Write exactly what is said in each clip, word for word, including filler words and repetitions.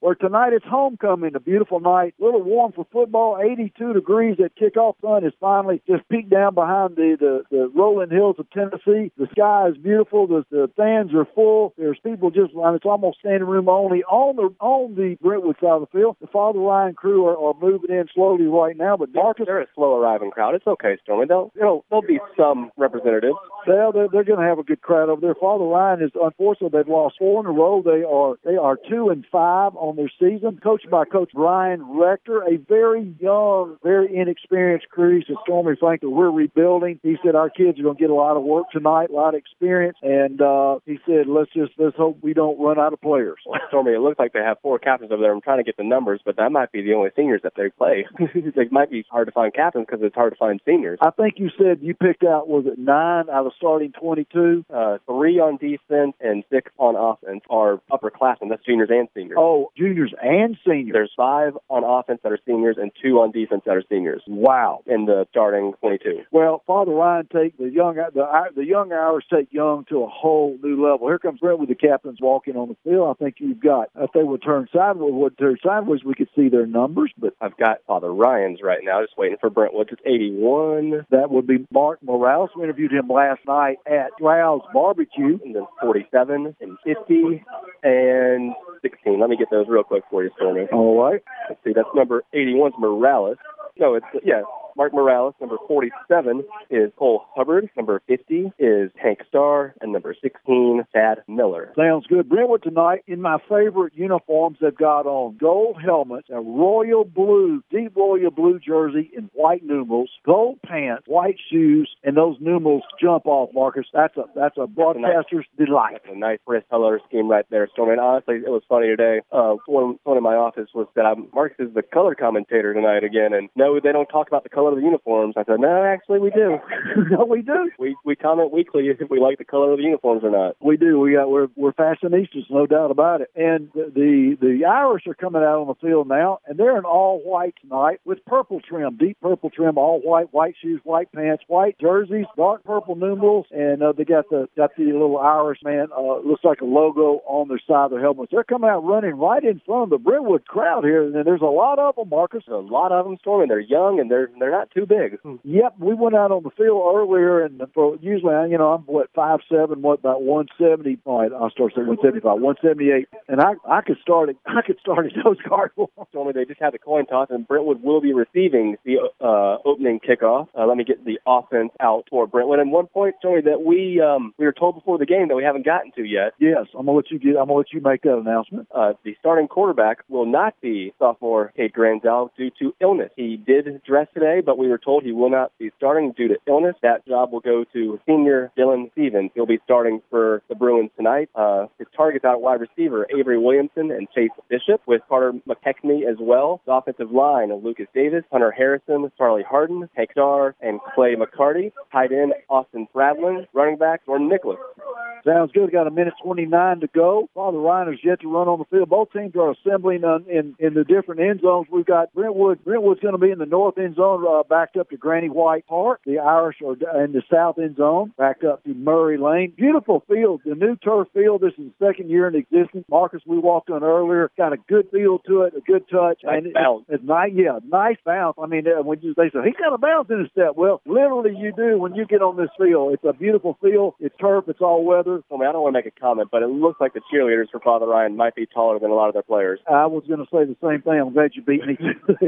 Or tonight it's homecoming, a beautiful night, a little warm for football, eighty-two degrees. That kickoff sun is finally just peeked down behind the, the, the rolling hills of Tennessee. The sky is beautiful. The, the fans are full. There's people just, I mean, it's almost standing room only on the on the Brentwood side of the field. The Father Ryan crew are, are moving in slowly right now, but Marcus, they're a slow arriving crowd. It's okay, Stormy. They'll, they'll, there'll be some representatives. Well, they're, they're going to have a good crowd over there. Father Ryan is, unfortunately, they've lost four in a row. They are they are two and five on their season, coached by Coach Brian Rector, a very young, very inexperienced crew. He said, Stormy, Franklin, we're rebuilding. He said, our kids are going to get a lot of work tonight, a lot of experience, and uh, he said, let's just let's hope we don't run out of players. Well, Stormy, it looks like they have four captains over there. I'm trying to get the numbers, but that might be the only seniors that they play. It might be hard to find captains because it's hard to find seniors. I think you said you picked out, was it nine out of starting twenty-two? Uh, three on defense and six on offense are upperclassmen. That's juniors and seniors. Oh, juniors and seniors. There's five on offense that are seniors and two on defense that are seniors. Wow. In the starting twenty-two. Well, Father Ryan take the young the the young hours take young to a whole new level. Here comes Brent with the captains walking on the field. I think you've got, if they would turn sideways, would turn sideways, we could see their numbers. But I've got Father Ryan's right now, just waiting for Brentwood. It's eighty-one. That would be Mark Morales. We interviewed him last night at Stroud's Barbecue. And then forty-seven and fifty and sixteen. Let me get those real quick for you, Stormy. All right. Let's see, that's number eighty-one is Morales. No, it's, yeah, Mark Morales. Number forty-seven is Cole Hubbard. Number fifty is Hank Starr. And number sixteen, Thad Miller. Sounds good. Brentwood tonight, in my favorite uniforms, they've got on gold helmets, a royal blue, deep royal blue jersey in white numerals, gold pants, white shoes, and those numerals jump off, Marcus. That's a that's a broadcaster's that's a nice, delight. That's a nice wrist color scheme right there, Stormy. And honestly, it was funny today. Uh, one, one in my office was that I'm, Marcus is the color commentator tonight again, and no, they don't talk about the color of the uniforms. I said, no, actually, we do. No, we do. We we comment weekly if we like the color of the uniforms or not. We do. We got we're we're fashionistas, no doubt about it. And the, the the Irish are coming out on the field now, and they're in all white tonight with purple trim, deep purple trim, all white, white shoes, white pants, white jerseys, dark purple numerals, and uh, they got the got the little Irish man. Uh, looks like a logo on their side of their helmets. They're coming out running right in front of the Brentwood crowd here, and there's a lot of them, Marcus. There's a lot of them, Stormy. They're young and they're they're not too big. Yep, we went out on the field earlier, and for usually, you know, I'm what five seven, what about one seventy? All right, I'll start saying one seventy-five, one seventy-eight, and I I could start it. I could start it those guard. Told me they just had the coin toss, and Brentwood will be receiving the uh, opening kickoff. Uh, let me get the offense out for Brentwood. And one point, Tony, that we um, we were told before the game that we haven't gotten to yet. Yes, I'm gonna let you get. I'm gonna let you make that announcement. Uh, the starting quarterback will not be sophomore Cade Granzel due to illness. He did dress today, but we were told he will not be starting due to illness. That job will go to senior Dylan Stevens. He'll be starting for the Bruins tonight. Uh, his targets out at wide receiver, Avery Williamson and Chase Bishop, with Carter McKechnie as well. The offensive line of Lucas Davis, Hunter Harrison, Charlie Harden, Hank Starr, and Clay McCarty. Tight end, Austin Fradlin. Running back, Jordan Nicholas. Sounds good. Got a minute twenty-nine to go. Father Ryan has yet to run on the field. Both teams are assembling on, in, in the different end zones. We've got Brentwood. Brentwood's going to be in the north end zone, uh, backed up to Granny White Park. The Irish are in the south end zone, backed up to Murray Lane. Beautiful field. The new turf field. This is the second year in existence. Marcus, we walked on earlier. Got a good feel to it, a good touch. Nice and bounce. It's, it's nice, yeah, nice bounce. I mean, uh, when you, they say, he's got a bounce in his step. Well, literally you do when you get on this field. It's a beautiful field. It's turf. It's all weather. I mean, I don't want to make a comment, but it looks like the cheerleaders for Father Ryan might be taller than a lot of their players. I was going to say the same thing. I'm glad you beat me.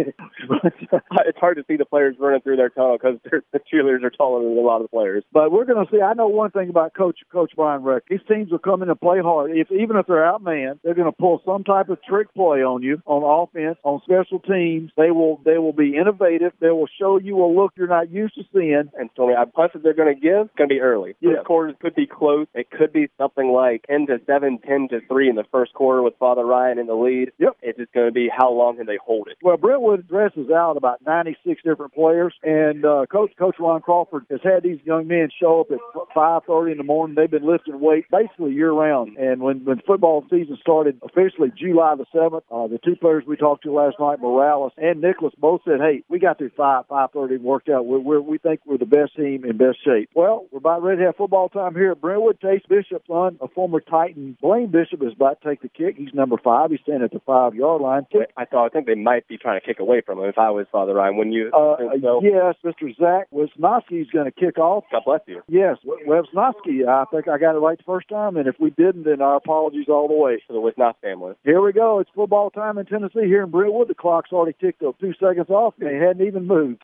but, uh, it's hard to see the players running through their tunnel because the cheerleaders are taller than a lot of the players. But we're going to see. I know one thing about Coach Coach Brian Reck. These teams will come in and play hard. If even if they're outmanned, they're going to pull some type of trick play on you on offense, on special teams. They will they will be innovative. They will show you a look you're not used to seeing. And Tony, I punt that they're going to give. It's going to be early. Yeah. First quarters could be close. It could be something like ten to seven, ten to three in the first quarter with Father Ryan in the lead. Yep. It's just going to be how long can they hold it. Well, Brentwood dresses out about ninety-six different players, and uh, Coach Coach Ron Crawford has had these young men show up at five thirty in the morning. They've been lifting weights basically year round. And when, when football season started officially July the seventh, uh, the two players we talked to last night, Morales and Nicholas, both said, "Hey, we got through five five thirty and worked out. We're, we're, we think we're the best team in best shape." Well, we're about ready to have football time here at Brentwood. Tay Chase Bishop's son, a former Titan, Blaine Bishop, is about to take the kick. He's number five. He's standing at the five-yard line. I thought I think they might be trying to kick away from him if I was Father Ryan. Wouldn't you uh, think so? Yes, Mister Zach Wisnowski is going to kick off. God bless you. Yes, Wisnowski. I think I got it right the first time, and if we didn't, then our apologies all the way. To the Wisnowski family. Here we go. It's football time in Tennessee here in Brentwood. The clock's already ticked up two seconds off, and they hadn't even moved.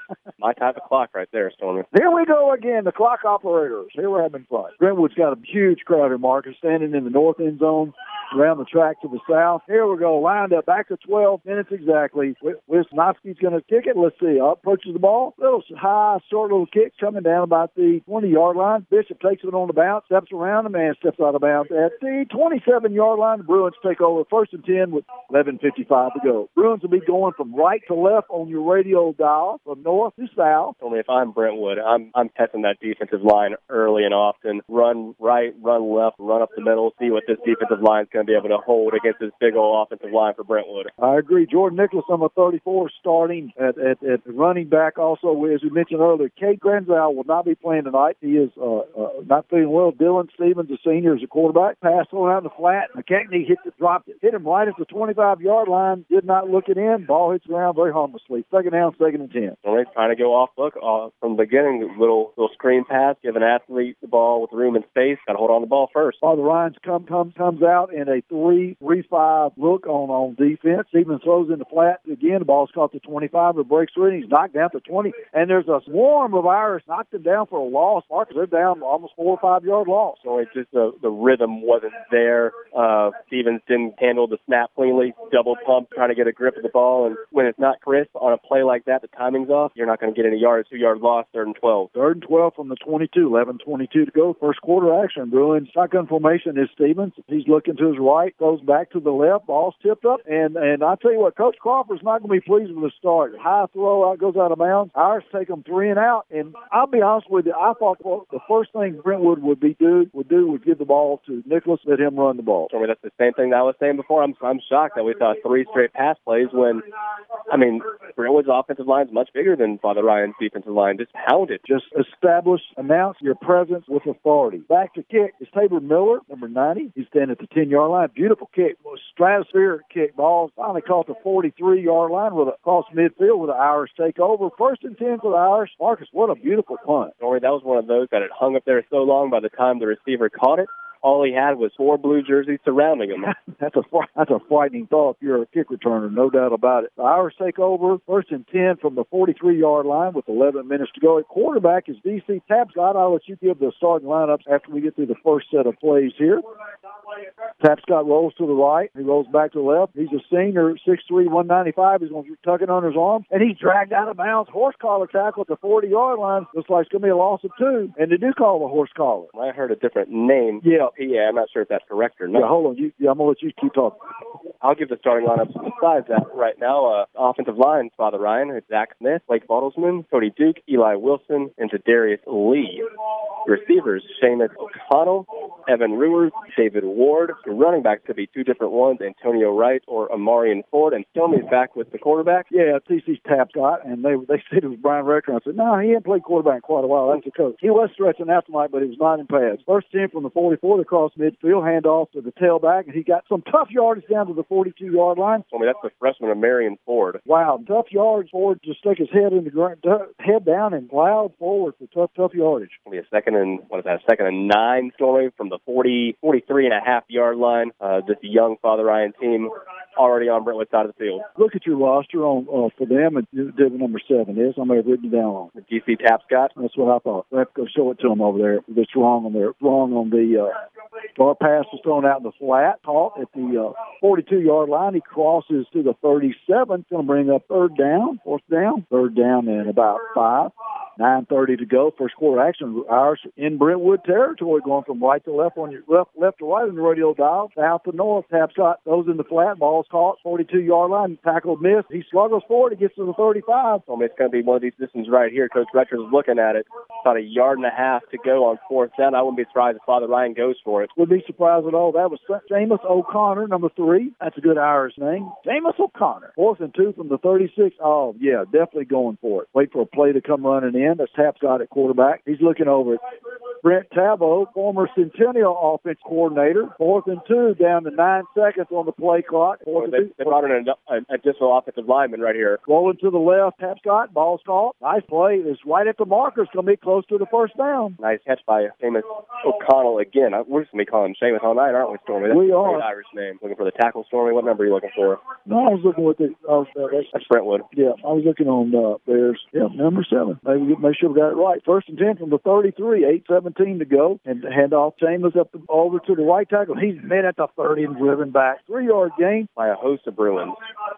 My type of clock right there, Stormy. Here we go again, the clock operators. Here we're having fun. Brentwood's got a huge crowd here, Marcus, standing in the north end zone, around the track to the south. Here we go, lined up, back to twelve minutes exactly. Wisnowski's going to kick it. Let's see. Up approaches the ball. Little high, short little kick coming down about the twenty-yard line. Bishop takes it on the bounce, steps around, the man steps out of bounds at the twenty-seven-yard line. The Bruins take over first and ten with eleven fifty-five to go. Bruins will be going from right to left on your radio dial, from north to south. Only if I'm Brentwood, I'm I'm testing that defensive line early and often. Run right, run left, run up the middle, see what this defensive line is going to be able to hold against this big old offensive line for Brentwood. I agree. Jordan Nicholas, number thirty-four, starting at, at, at running back. Also, as we mentioned earlier, Kate Granzow will not be playing tonight. He is uh, uh, not feeling well. Dylan Stevens, the senior, is a quarterback. Pass on out in the flat. McKechnie hit it, dropped it. Hit him right at the twenty-five-yard line. Did not look it in. Ball hits around very harmlessly. Second down, second and ten. All right, trying to go off look uh, from the beginning. Little little screen pass, give an athlete the ball with room and space. Got to hold on the ball first. Father Ryan's come, come, comes out in a three three five look on, on defense. Stevens throws in the flat. Again, the ball's caught to twenty-five. It breaks through, and he's knocked down to twenty. And there's a swarm of Irish knocked him down for a loss. Marcus, they're down almost four or five-yard loss. So it's just the, the rhythm wasn't there. Uh, Stevens didn't handle the snap cleanly. Double pump, trying to get a grip of the ball. And when it's not crisp on a play like that, the timing's off, you're not going to get any yards. Two-yard loss, third and twelve. Third and twelve from the twenty-two. eleven twenty-two to go. First quarter action. Bruins shotgun formation is Stevens. He's looking to his right, goes back to the left. Ball's tipped up. And and I tell you what, Coach Crawford's not going to be pleased with the start. High throw out, goes out of bounds. Irish take them three and out. And I'll be honest with you, I thought well, the first thing Brentwood would be do would do would give the ball to Nicholas, let him run the ball. I mean, that's the same thing that I was saying before. I'm I'm shocked that we saw three straight pass plays when, I mean, Brentwood's offensive line is much bigger than Father Ryan's defensive line. Just pounded. Just establish, announce your presence with authority. Back to kick is Tabor Miller, number ninety. He's standing at the ten-yard line. Beautiful kick. Stratospheric kick. Ball finally caught the forty-three-yard line with a cross midfield with the Irish take over. First and ten for the Irish. Marcus, what a beautiful punt. Sorry, that was one of those that had hung up there so long by the time the receiver caught it. All he had was four blue jerseys surrounding him. that's a that's a frightening thought if you're a kick returner, no doubt about it. The Irish take over, first and ten from the forty-three-yard line with eleven minutes to go. At quarterback is D C Tapscott. I'll let you give the starting lineups after we get through the first set of plays here. Tapscott rolls to the right. He rolls back to the left. He's a senior, six three, one ninety-five. He's going to tuck it under his arm, and he's dragged out of bounds. Horse collar tackle at the forty-yard line. Looks like it's going to be a loss of two, and they do call the horse collar. I heard a different name. Yeah. Yeah, I'm not sure if that's correct or not. Yeah, hold on. You, yeah, I'm going to let you keep talking. I'll give the starting lineups besides that right now. Uh, offensive line, Father Ryan, it's Zach Smith, Blake Bartlesman, Cody Duke, Eli Wilson, and Jadarius Lee. Receivers, Seamus O'Connell, Evan Ruers, David Ward. The running backs could be two different ones, Antonio Wright or Amarian Ford. And Stomey's back with the quarterback. Yeah, T C's Tapscott, and they they said it was Brian Rector. I said, no, he hadn't played quarterback in quite a while. That's the coach. He was stretching out tonight, but he was not in pads. First ten from the forty-four, they cross midfield, hand off to the tailback, and he got some tough yardage down to the forty-two-yard line. I mean, that's the freshman Amarian Ford. Wow, tough yardage. Ford just stuck his head in the ground, head down, and plowed forward for tough, tough yardage. It'll be a second and, what is that, a second and nine story from the forty, forty-three and a half yard line. Uh, this young Father Ryan team already on Brentwood's side of the field. Look at your roster on uh, for them, and David number seven is. I may have written it down on. D C Tapscott. That's what I thought. I have to go show it to them over there. It's wrong on there. Wrong on the uh, our pass was thrown out in the flat, caught at the uh, forty-two-yard line. He crosses to the thirty-seven. Going to bring up third down, fourth down, third down, and about five. nine thirty to go. First quarter action. Irish in Brentwood territory, going from right to left on your left, left to right on the radio dial, south to north. Tapscott goes in the flat. Ball's caught, forty-two-yard line. Tackled, missed. He struggles forward. He gets to the thirty-five. I mean, it's going to be one of these distance right here. Coach Retcher's looking at it. About a yard and a half to go on fourth down. I wouldn't be surprised if Father Ryan goes for it. Wouldn't be surprised at all. That was Seamus O'Connor, number three. That's a good Irish name. Seamus O'Connor. Fourth and two from the thirty-six. Oh, yeah, definitely going for it. Wait for a play to come running in. That's Tapscott at quarterback. He's looking over it. Brent Tabo, former Centennial offense coordinator. Fourth and two, down to nine seconds on the play clock. Well, they, they brought in an additional offensive lineman right here. Rolling to the left, Tapscott, ball's caught. Nice play. It's right at the marker. It's going to be close to the first down. Nice catch by Seamus O'Connell again. We're just going to be calling him Seamus all night, aren't we, Stormy? That's we a are. great Irish name. Looking for the tackle, Stormy. What number are you looking for? No, I was looking with the. Uh, that's Brentwood. Yeah, I was looking on uh, Bears. Yeah, number seven. Maybe we make sure we got it right. First and ten from the thirty-three, eight seventeen to go. And hand off Seamus up the, over to the right tackle. He's met at the thirty and driven back. Three-yard gain. By a host of Bruins.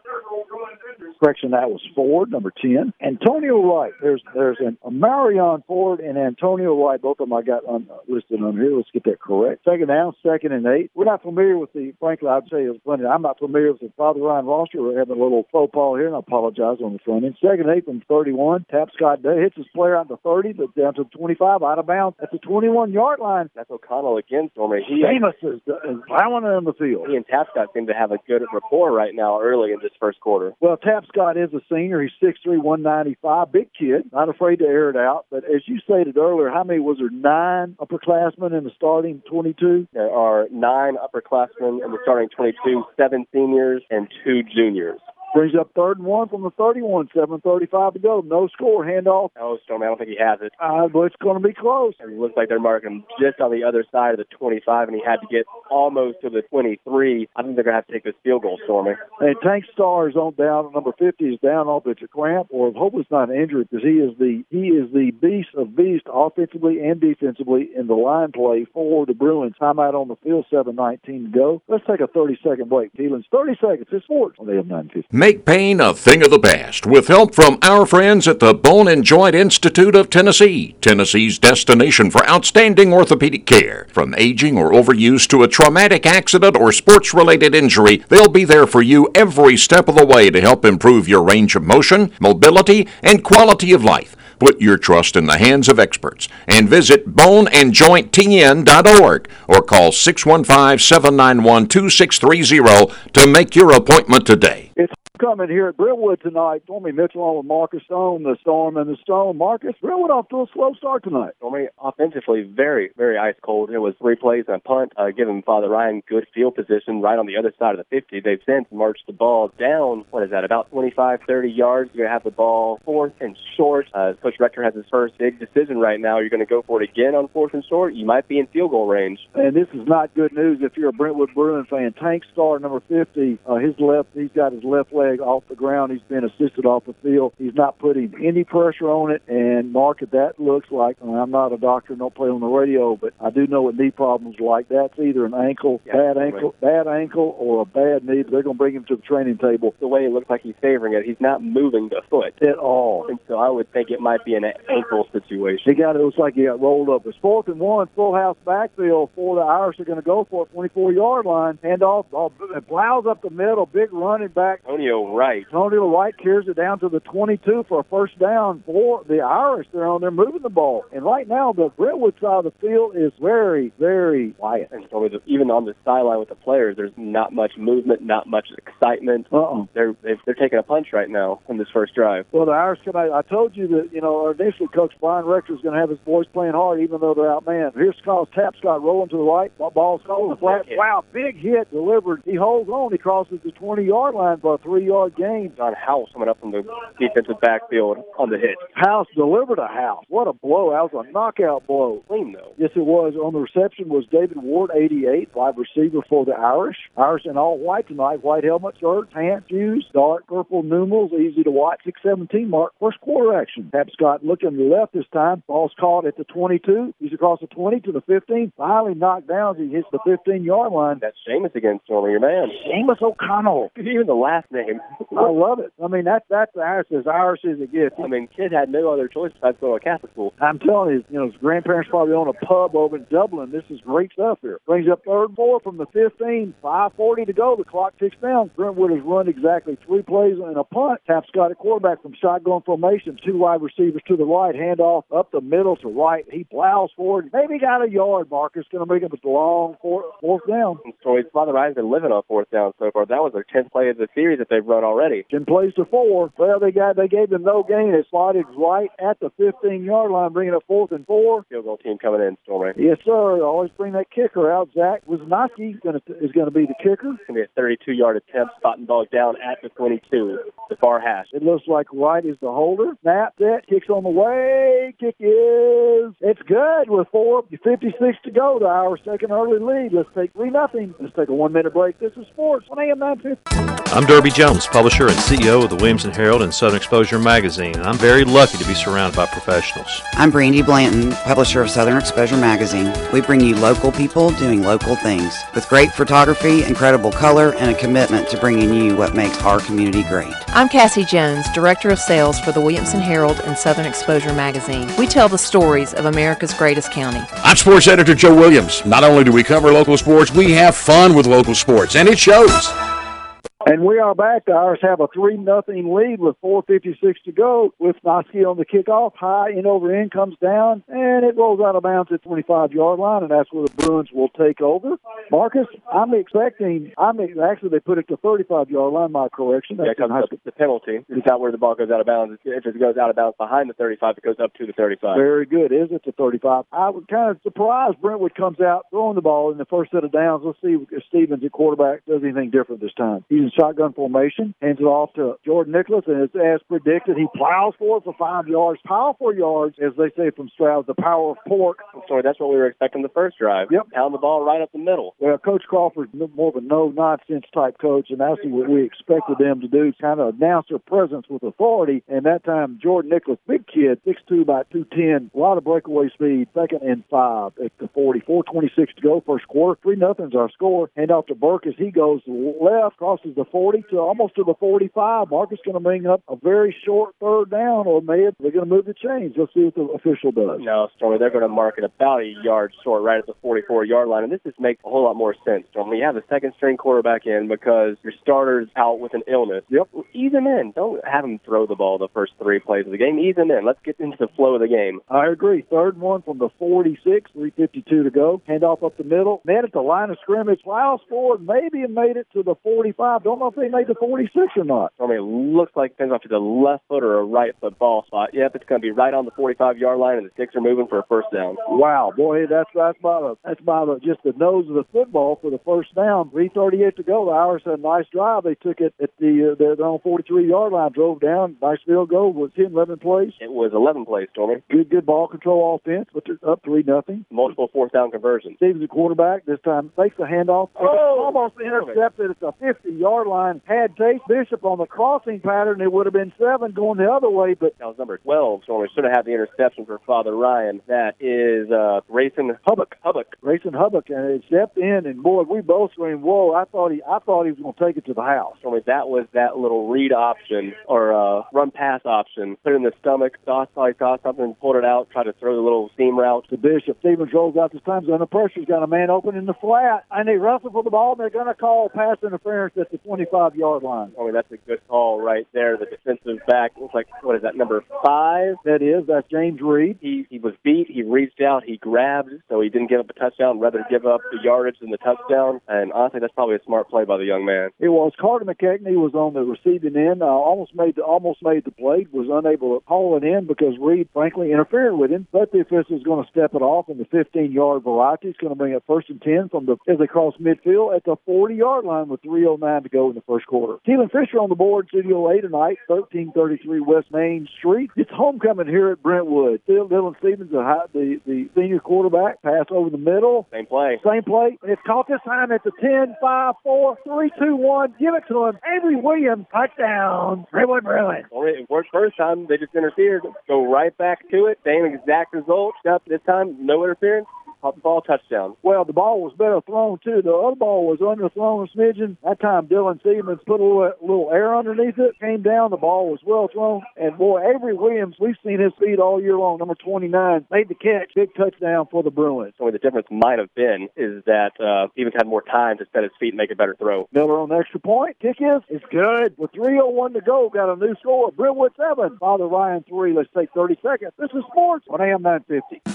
Correction, that was Ford, number ten. Antonio Wright. There's there's an, a Marion Ford and Antonio Wright. Both of them I got on, uh, listed on here. Let's get that correct. Second down, second and eight. We're not familiar with the, frankly, I'd say it's funny. I'm not familiar with the Father Ryan roster. We're having a little faux pas here, and I apologize on the front end. Second and eight from thirty-one. Tapscott hits his player out to thirty, but down to twenty-five, out of bounds at the twenty-one-yard line. That's O'Connell again, Stormy. He Seamus is, is plowing on the field. He and Tapscott seem to have a good rapport right now early in this first quarter. Well, Tapscott is a senior. He's six three, one ninety-five. Big kid. Not afraid to air it out. But as you stated earlier, how many was there? Nine upperclassmen in the starting twenty-two? There are nine upperclassmen in the starting twenty-two, seven seniors, and two juniors. Brings up third and one from the thirty-one, seven thirty-five to go. No score, handoff. Oh, Stormy, I don't think he has it. Uh, but it's going to be close. It looks like they're marking him just on the other side of the twenty-five, and he had to get almost to the twenty-three. I think they're going to have to take this field goal, Stormy. And Tank Starr is on down. Number fifty is down off it's a cramp, or hope it's not an injury, because he is the he is the beast of beast offensively and defensively in the line play for the Bruins. Timeout on the field, seven nineteen to go. Let's take a thirty-second break. Keelan's thirty seconds. It's sports on A M nine fifty. Make pain a thing of the past with help from our friends at the Bone and Joint Institute of Tennessee, Tennessee's destination for outstanding orthopedic care. From aging or overuse to a traumatic accident or sports-related injury, they'll be there for you every step of the way to help improve your range of motion, mobility, and quality of life. Put your trust in the hands of experts and visit bone and joint t n dot org or call six one five, seven nine one, two six three zero to make your appointment today. It's coming here at Brentwood tonight. Tommy Mitchell on with Marcus Stone, the Storm and the Stone. Marcus, Brentwood off to a slow start tonight. Tommy, offensively, very, very ice cold. It was three plays and a punt, uh, giving Father Ryan good field position right on the other side of the fifty. They've since marched the ball down, what is that, about twenty-five, thirty yards. You're going to have the ball fourth and short. Uh, Coach Rector has his first big decision right now. You're going to go for it again on fourth and short. You might be in field goal range. And this is not good news if you're a Brentwood Bruin fan. Tank Starr, number fifty, uh, his left, he's got his left leg off the ground. He's been assisted off the field. He's not putting any pressure on it. And, Mark, that looks like, and I'm not a doctor, don't play on the radio, but I do know what knee problems are like. That's either an ankle, yeah, bad ankle, bad ankle, or a bad knee. But they're going to bring him to the training table. The way it looks like he's favoring it, he's not moving the foot at all. And so I would think it might be an ankle situation. He got it. Looks like he got rolled up. It's fourth and one, full house backfield for the Irish. Are going to go for a twenty-four-yard line. Handoff, uh, plows up the middle, big running back. Antonio Wright. Antonio Wright carries it down to the twenty-two for a first down for the Irish. They're on there moving the ball. And right now, the Brentwood side of the field is very, very quiet. And so even on the sideline with the players, there's not much movement, not much excitement. Uh-uh. They're they're, they're taking a punch right now on this first drive. Well, the Irish come out. I told you that, you know, initially Coach Brian Rector is going to have his boys playing hard, even though they're outmanned. Here's Carl Tapscott rolling to the right. Ball's going the flat. Wow, big hit delivered. He holds on. He crosses the twenty-yard line for a three-yard gain. John House coming up from the defensive backfield on the hit. House delivered a house. What a blow. That was a knockout blow. Clean, though. Yes, it was. On the reception was David Ward, eighty-eight, wide receiver for the Irish. Irish in all white tonight. White helmet, shirt, pants, shoes, dark purple numerals, easy to watch. six seventeen mark. First quarter action. Tapscott looking to the left this time. Ball's caught at the twenty-two. He's across the twenty to the fifteen. Finally knocked down as he hits the fifteen-yard line. That's Seamus again, Stormy, your man. Seamus O'Connell. Even the last name. I love it. I mean, that, that's the Irish as Irish as it gets. I mean, kid had no other choice besides go to a Catholic school. I'm telling you, you know, his grandparents probably own a pub over in Dublin. This is great stuff here. Brings up third and four from the fifteen. five forty to go. The clock ticks down. Brentwood has run exactly three plays and a punt. Tapscott at quarterback from shotgun formation. Two wide receivers to the right. Handoff up the middle to right. He plows forward. Maybe got a yard, Marcus. Going to make him a long fourth, fourth down. And so Father Ryan's been living on fourth down so far. That was their tenth play of the series that they've they've run already. Ten plays to four. Well, they got they gave them no gain. It slotted right at the fifteen-yard line, bringing up fourth and four. Field goal team coming in, Stormy. Yes, sir. Always bring that kicker out. Zach Wisnowski is going to is going to be the kicker. It's going to be a thirty-two-yard attempt, spotting ball down at the twenty-two, the far hash. It looks like Wright is the holder. Snap, set, kicks on the way. Kick is it's good with four fifty-six to go. The Irish take an early lead. Let's take three nothing. Let's take a one-minute break. This is Sports on A M nine fifty. I'm Derby Jones, publisher and C E O of the Williamson Herald and Southern Exposure magazine, and I'm very lucky to be surrounded by professionals. I'm Brandy Blanton, publisher of Southern Exposure magazine. We bring you local people doing local things with great photography, incredible color, and a commitment to bringing you what makes our community great. I'm Cassie Jones, Director of Sales for the Williamson Herald and Southern Exposure magazine. We tell the stories of America's greatest county. I'm Sports Editor Joe Williams. Not only do we cover local sports, we have fun with local sports, and it shows. And we are back. The Irish have a three nothing lead with four fifty-six to go. With Wisnowski on the kickoff. High in over in comes down, and it rolls out of bounds at twenty-five-yard line, and that's where the Bruins will take over. Marcus, I'm expecting, I'm actually, they put it to thirty-five-yard line, my correction. That's yeah, because the penalty is not where the ball goes out of bounds. If it goes out of bounds behind the thirty-five, it goes up to the thirty-five. Very good. Is it to thirty-five? I was kind of surprised Brentwood comes out throwing the ball in the first set of downs. Let's see if Stevens at quarterback does anything different this time. He's in shotgun formation, hands it off to Jordan Nicholas, and it's as predicted. He plows forward for five yards, powerful yards, as they say from Stroud, the power of pork. Sorry, that's what we were expecting the first drive. Yep. Pound the ball right up the middle. Well, Coach Crawford's more of a no-nonsense type coach, and that's what we expected them to do, kind of announce their presence with authority. And that time, Jordan Nicholas, big kid, six two, about two ten, a lot of breakaway speed, second and five at the forty, four twenty-six to go, first quarter. three nothing's our score. Hand off to Burke as he goes left, crosses the forty to almost to the forty-five. Marcus going to bring up a very short third down, or maybe they're going to move the chains. Let's see what the official does. No, Stormy, they're going to mark it about a yard short right at the forty-four-yard line, and this just makes a whole lot more sense, Stormy. You have a second-string quarterback in because your starter's out with an illness. Yep. Ease him in. Don't have him throw the ball the first three plays of the game. Ease him in. Let's get into the flow of the game. I agree. Third one from the forty-six, three fifty-two to go. Hand off up the middle. Met at the line of scrimmage. Plows forward. Maybe it made it to the forty-five. Don't know if they made the forty-six or not. I mean, it looks like it depends off to the left foot or a right foot ball spot. Yep, it's going to be right on the forty-five-yard line, and the sticks are moving for a first down. Wow, boy, that's that's by the that's by the just the nose of the football for the first down. three thirty-eight to go. The Irish had a nice drive. They took it at the uh, their own forty-three-yard line, drove down. Nice field goal. Was ten, eleven plays. It was eleven plays, Stormy. Good, good ball control offense, but they're up three nothing. Multiple fourth down conversions. Stevens, the quarterback, this time takes the handoff. Oh, almost intercepted at the fifty-yard line. Had Chase Bishop on the crossing pattern, it would have been seven going the other way, but that was number twelve, so we should have had the interception for Father Ryan. That is uh, Grayson Hubbock. Hubbock. Grayson Hubbock, and it stepped in, and boy, we both screamed, "Whoa!" I thought he, I thought he was going to take it to the house. So that was that little read option or uh, run pass option. Put it in the stomach. Doss probably saw something, pulled it out, tried to throw the little seam route to Bishop. Stevens rolls out this time. He's under pressure. He's got a man open in the flat, and they wrestle for the ball. And they're going to call pass interference at the twenty-five-yard line. I mean, that's a good call right there. The defensive back looks like, what is that, number five? That is. That's James Reed. He he was beat. He reached out. He grabbed, so he didn't give up a touchdown, rather give up the yardage than the touchdown. And honestly, that's probably a smart play by the young man. It was. Carter McKechnie was on the receiving end. Uh, almost made the, almost made the play. Was unable to haul it in because Reed, frankly, interfered with him. But the official is going to step it off in the fifteen-yard variety. It's going to bring up first and ten from the as they cross midfield at the forty-yard line with three oh nine to go in the first quarter. Keelan Fisher on the board, Studio A tonight, thirteen thirty-three West Main Street. It's homecoming here at Brentwood. Still Dylan Stevens, the, high, the the senior quarterback, pass over the middle. Same play. Same play. And it's caught this time at the ten, five, four, three, two, one. Give it to him. Avery Williams, touchdown. Brentwood Bruins. Well, it worked first time. They just interfered. Go right back to it. Same exact result. Yep, this time, no interference. Caught the ball, touchdown. Well, the ball was better thrown, too. The other ball was underthrown a smidgen. That time, Dylan Stevens put a little, little air underneath it, came down. The ball was well thrown. And, boy, Avery Williams, we've seen his speed all year long, number twenty-nine, made the catch. Big touchdown for the Bruins. So the difference might have been is that uh, Stevens had more time to set his feet and make a better throw. Miller on the extra point. Kick is, it's good. With three oh one to go, got a new score. Brentwood seven, Father Ryan three. Let's take thirty seconds. This is Sports on A M nine fifty.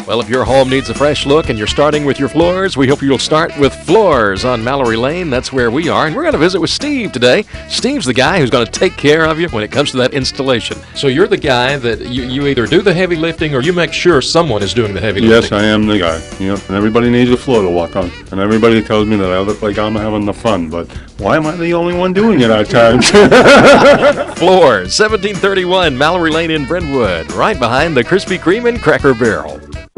Well, if your home needs a fresh look and you're starting with your floors, we hope you'll start with Floors on Mallory Lane. That's where we are. And we're going to visit with Steve today. Steve's the guy who's going to take care of you when it comes to that installation. So you're the guy that you, you either do the heavy lifting or you make sure someone is doing the heavy Yes, lifting. I am the guy. Yep. And everybody needs a floor to walk on. And everybody tells me that I look like I'm having the fun. But why am I the only one doing it at times? Floors, seventeen thirty-one Mallory Lane in Brentwood, right behind the Krispy Kreme and Cracker Barrel.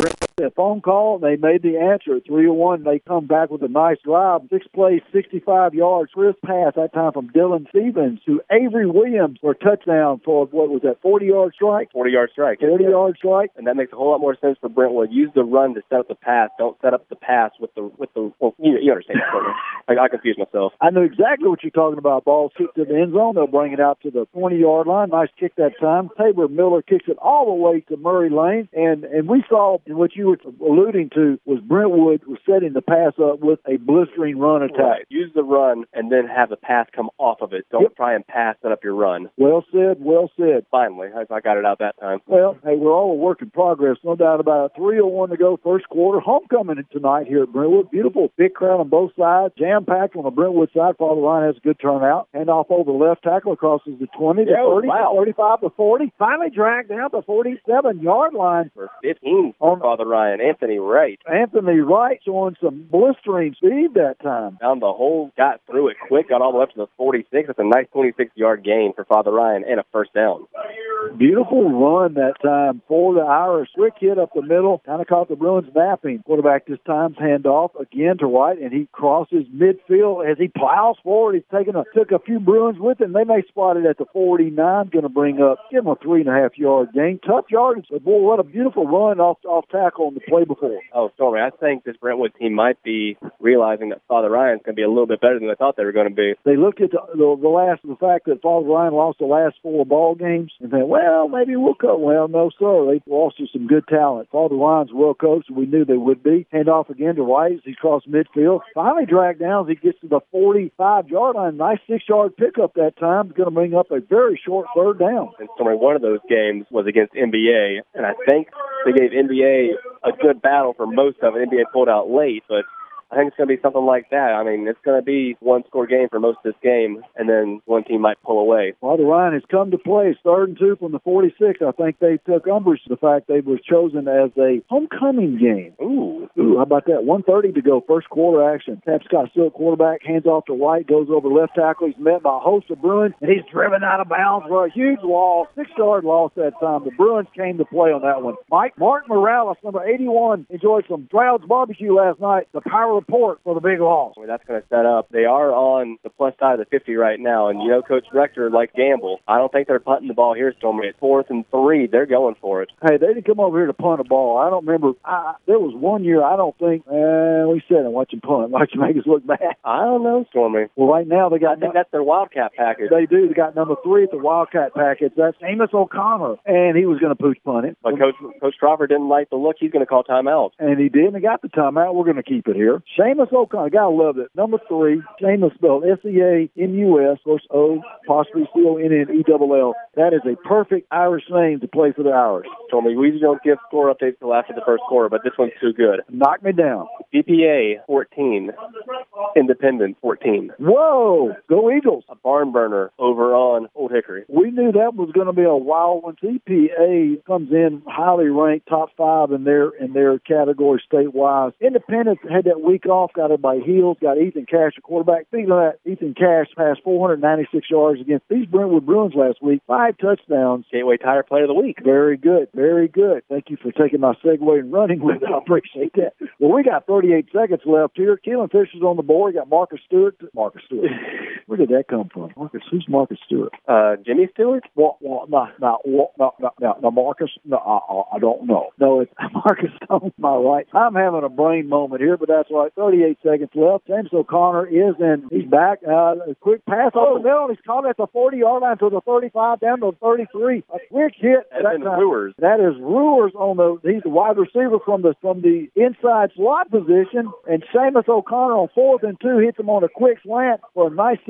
A phone call, they made the answer at three oh one. They come back with a nice drive. Six plays, sixty-five yards, crisp pass, that time from Dylan Stevens to Avery Williams for a touchdown for, what was that, forty-yard strike? forty-yard strike. forty-yard strike. And that makes a whole lot more sense for Brentwood. Use the run to set up the pass. Don't set up the pass with the, with the well, you, you understand. I, I confused myself. I knew exactly what you're talking about. Ball kicked to the end zone. They'll bring it out to the twenty-yard line. Nice kick that time. Tabor Miller kicks it all the way to Murray Lane. And, and we saw what you were alluding to was Brentwood was setting the pass up with a blistering run attack. Right. Use the run and then have the pass come off of it. Don't Yep. try and pass set up your run. Well said, well said. Finally, I, I got it out that time. Well, hey, we're all a work in progress, no doubt about it. three oh one to go, first quarter. Homecoming tonight here at Brentwood. Beautiful, big crowd on both sides. Jam-packed on the Brentwood side. Father Ryan has a good turnout. Hand off over the left tackle, crosses the twenty to Yeah, thirty, wow. to thirty-five to forty. Finally dragged down the forty-seven-yard line. For fifteen for Father Ryan. Anthony Wright. Anthony Wright showing some blistering speed that time. Found the hole, got through it quick, got all the way up to the forty-six. That's a nice twenty-six-yard gain for Father Ryan and a first down. Beautiful run that time for the Irish. Quick hit up the middle, kind of caught the Bruins napping. Quarterback this time hand off again to Wright, and he crosses midfield as he plows forward. He's taken a, took a few Bruins with him. They may spot it at the forty-nine, going to bring up, give him a three and a half yard gain. Tough yardage, but boy, what a beautiful run off off tackle on the play before. Oh, Stormy, I think this Brentwood team might be realizing that Father Ryan's going to be a little bit better than they thought they were going to be. They looked at the, the, the last the fact that Father Ryan lost the last four ball games and said, well, maybe we'll cut. Well, no, sir. They lost to some good talent. Father Ryan's well coached, and we knew they would be. Hand off again to Wright. He crossed midfield. Finally dragged down as he gets to the forty-five-yard line. Nice six-yard pickup that time. Going to bring up a very short third down. And Stormy, one of those games was against N B A, and I think they gave N B A a good battle for most of it. N B A pulled out late, but I think it's going to be something like that. I mean, it's going to be one-score game for most of this game, and then one team might pull away. Father Ryan has come to play. It's third and two from the forty-six. I think they took umbrage to the fact they was chosen as a homecoming game. Ooh. Ooh, how about that? one thirty to go, first quarter action. Tapscott still quarterback, hands off to White, goes over left tackle. He's met by a host of Bruins, and he's driven out of bounds for a huge loss. Six-yard loss that time. The Bruins came to play on that one. Mike Mark Morales, number eighty-one, enjoyed some Stroud's barbecue last night. The Power Report for the big loss. Well, that's going to set up. They are on the plus side of the fifty right now, and you know Coach Rector likes gamble. I don't think they're punting the ball here, Stormy. It's fourth and three. They're going for it. Hey, they didn't come over here to punt a ball. I don't remember. I, there was one year, I don't think, eh, we said and watch them punt. Watch them make us look bad. I don't know, Stormy. Well, right now they got... I think that's their Wildcat package. They do. They got number three at the Wildcat package. That's Amos O'Connor, and he was going to pooch punt it. But Coach Coach Crawford didn't like the look. He's going to call timeout. And he did, and he got the timeout. We're going to keep it here. Seamus O'Connor. Gotta love it. Number three, Seamus spelled S E A M U S, of course, O, possibly C O N N E L L. That is a perfect Irish name to play for the Irish. Told me we usually don't give score updates till after the first quarter, but this one's too good. Knock me down. D P A fourteen, Independent fourteen. Whoa! Go Eagles. A barn burner over on Old Hickory. We knew that was going to be a wild one. D P A comes in highly ranked, top five in their in their category statewide. Independent had that week off, got it by heels, got Ethan Cash, a quarterback. Speaking of that, Ethan Cash passed four hundred ninety-six yards against these Brentwood Bruins last week, five touchdowns. Gateway Tire Player of the Week. Very good, very good. Thank you for taking my segue and running with it. I appreciate that. Well, we got thirty-eight seconds left here. Keelan Fisher's on the board. We got Marcus Stewart. Marcus Stewart. Where did that come from? Marcus, who's Marcus Stewart? Uh, Jimmy Stewart? What? What? No, no, no, no, no, no, Marcus. No, I, I don't know. No, it's Marcus Stone. My right. I'm having a brain moment here, but that's right. thirty-eight seconds left. James O'Connor is in. He's back. Uh, a quick pass oh. over the middle. He's caught at the forty-yard line to the thirty-five, down to the thirty-three. A quick hit. That's that in Brewers. That is Brewers on the. He's the wide receiver from the from the inside slot position, and Seamus O'Connor on fourth and two hits him on a quick slant for a nice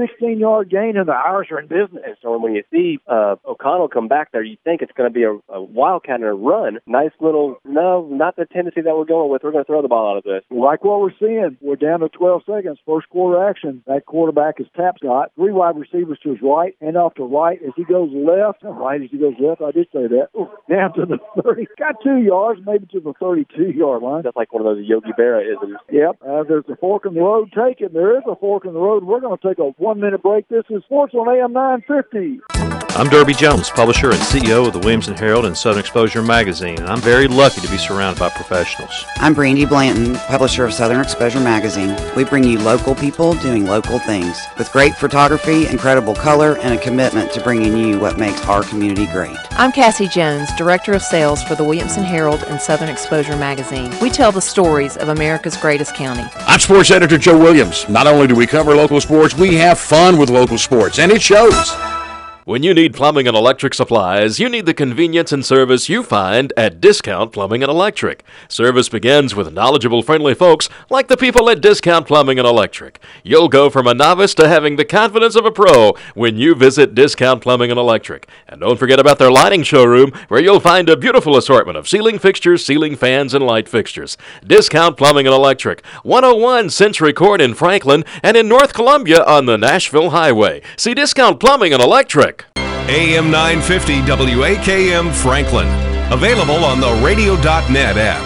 sixteen-yard gain, and the Irish are in business. And so when you see uh, O'Connell come back there, you think it's going to be a, a wildcat and a run. Nice little, no, not the tendency that we're going with. We're going to throw the ball out of this. Like what we're seeing, we're down to twelve seconds. First quarter action. That quarterback is Tapscott. Three wide receivers to his right, and off to right as he goes left. Right as he goes left, I did say that. Ooh, down to the thirty. Got two yards, maybe to the thirty-two-yard line. That's like one of those Yogi Berra-isms. Yep. Uh, there's a fork in the road. Take it. There is a fork in the road. We're going to take a one-minute break. This is Sports on A M nine fifty. I'm Derby Jones, publisher and C E O of the Williamson Herald and Southern Exposure magazine, and I'm very lucky to be surrounded by professionals. I'm Brandy Blanton, publisher of Southern Exposure magazine. We bring you local people doing local things with great photography, incredible color, and a commitment to bringing you what makes our community great. I'm Cassie Jones, Director of Sales for the Williamson Herald and Southern Exposure magazine. We tell the stories of America's greatest county. I'm Sports Editor Joe Williams. Not only do we cover local sports, we have fun with local sports, and it shows. When you need plumbing and electric supplies, you need the convenience and service you find at Discount Plumbing and Electric. Service begins with knowledgeable, friendly folks like the people at Discount Plumbing and Electric. You'll go from a novice to having the confidence of a pro when you visit Discount Plumbing and Electric. And don't forget about their lighting showroom, where you'll find a beautiful assortment of ceiling fixtures, ceiling fans, and light fixtures. Discount Plumbing and Electric, one oh one Century Court in Franklin and in North Columbia on the Nashville Highway. See Discount Plumbing and Electric. A M nine fifty W A K M Franklin. Available on the radio dot net app.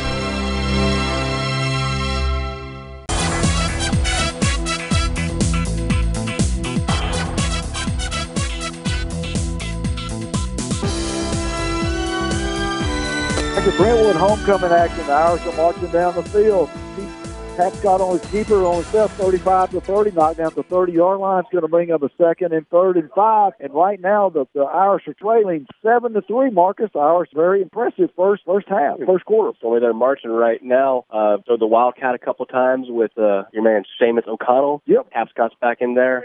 After Brentwood homecoming action, the Irish are marching down the field. Tapscott on his keeper on himself, thirty-five to thirty, knocked down the thirty-yard line. It's going to bring up a second and third and five. And right now, the, the Irish are trailing seven to three. Marcus, the Irish very impressive first first half, first quarter. So they're marching right now. Uh, so the Wildcat a couple times with uh, your man Seamus O'Connell. Yep. Tapscott's back in there.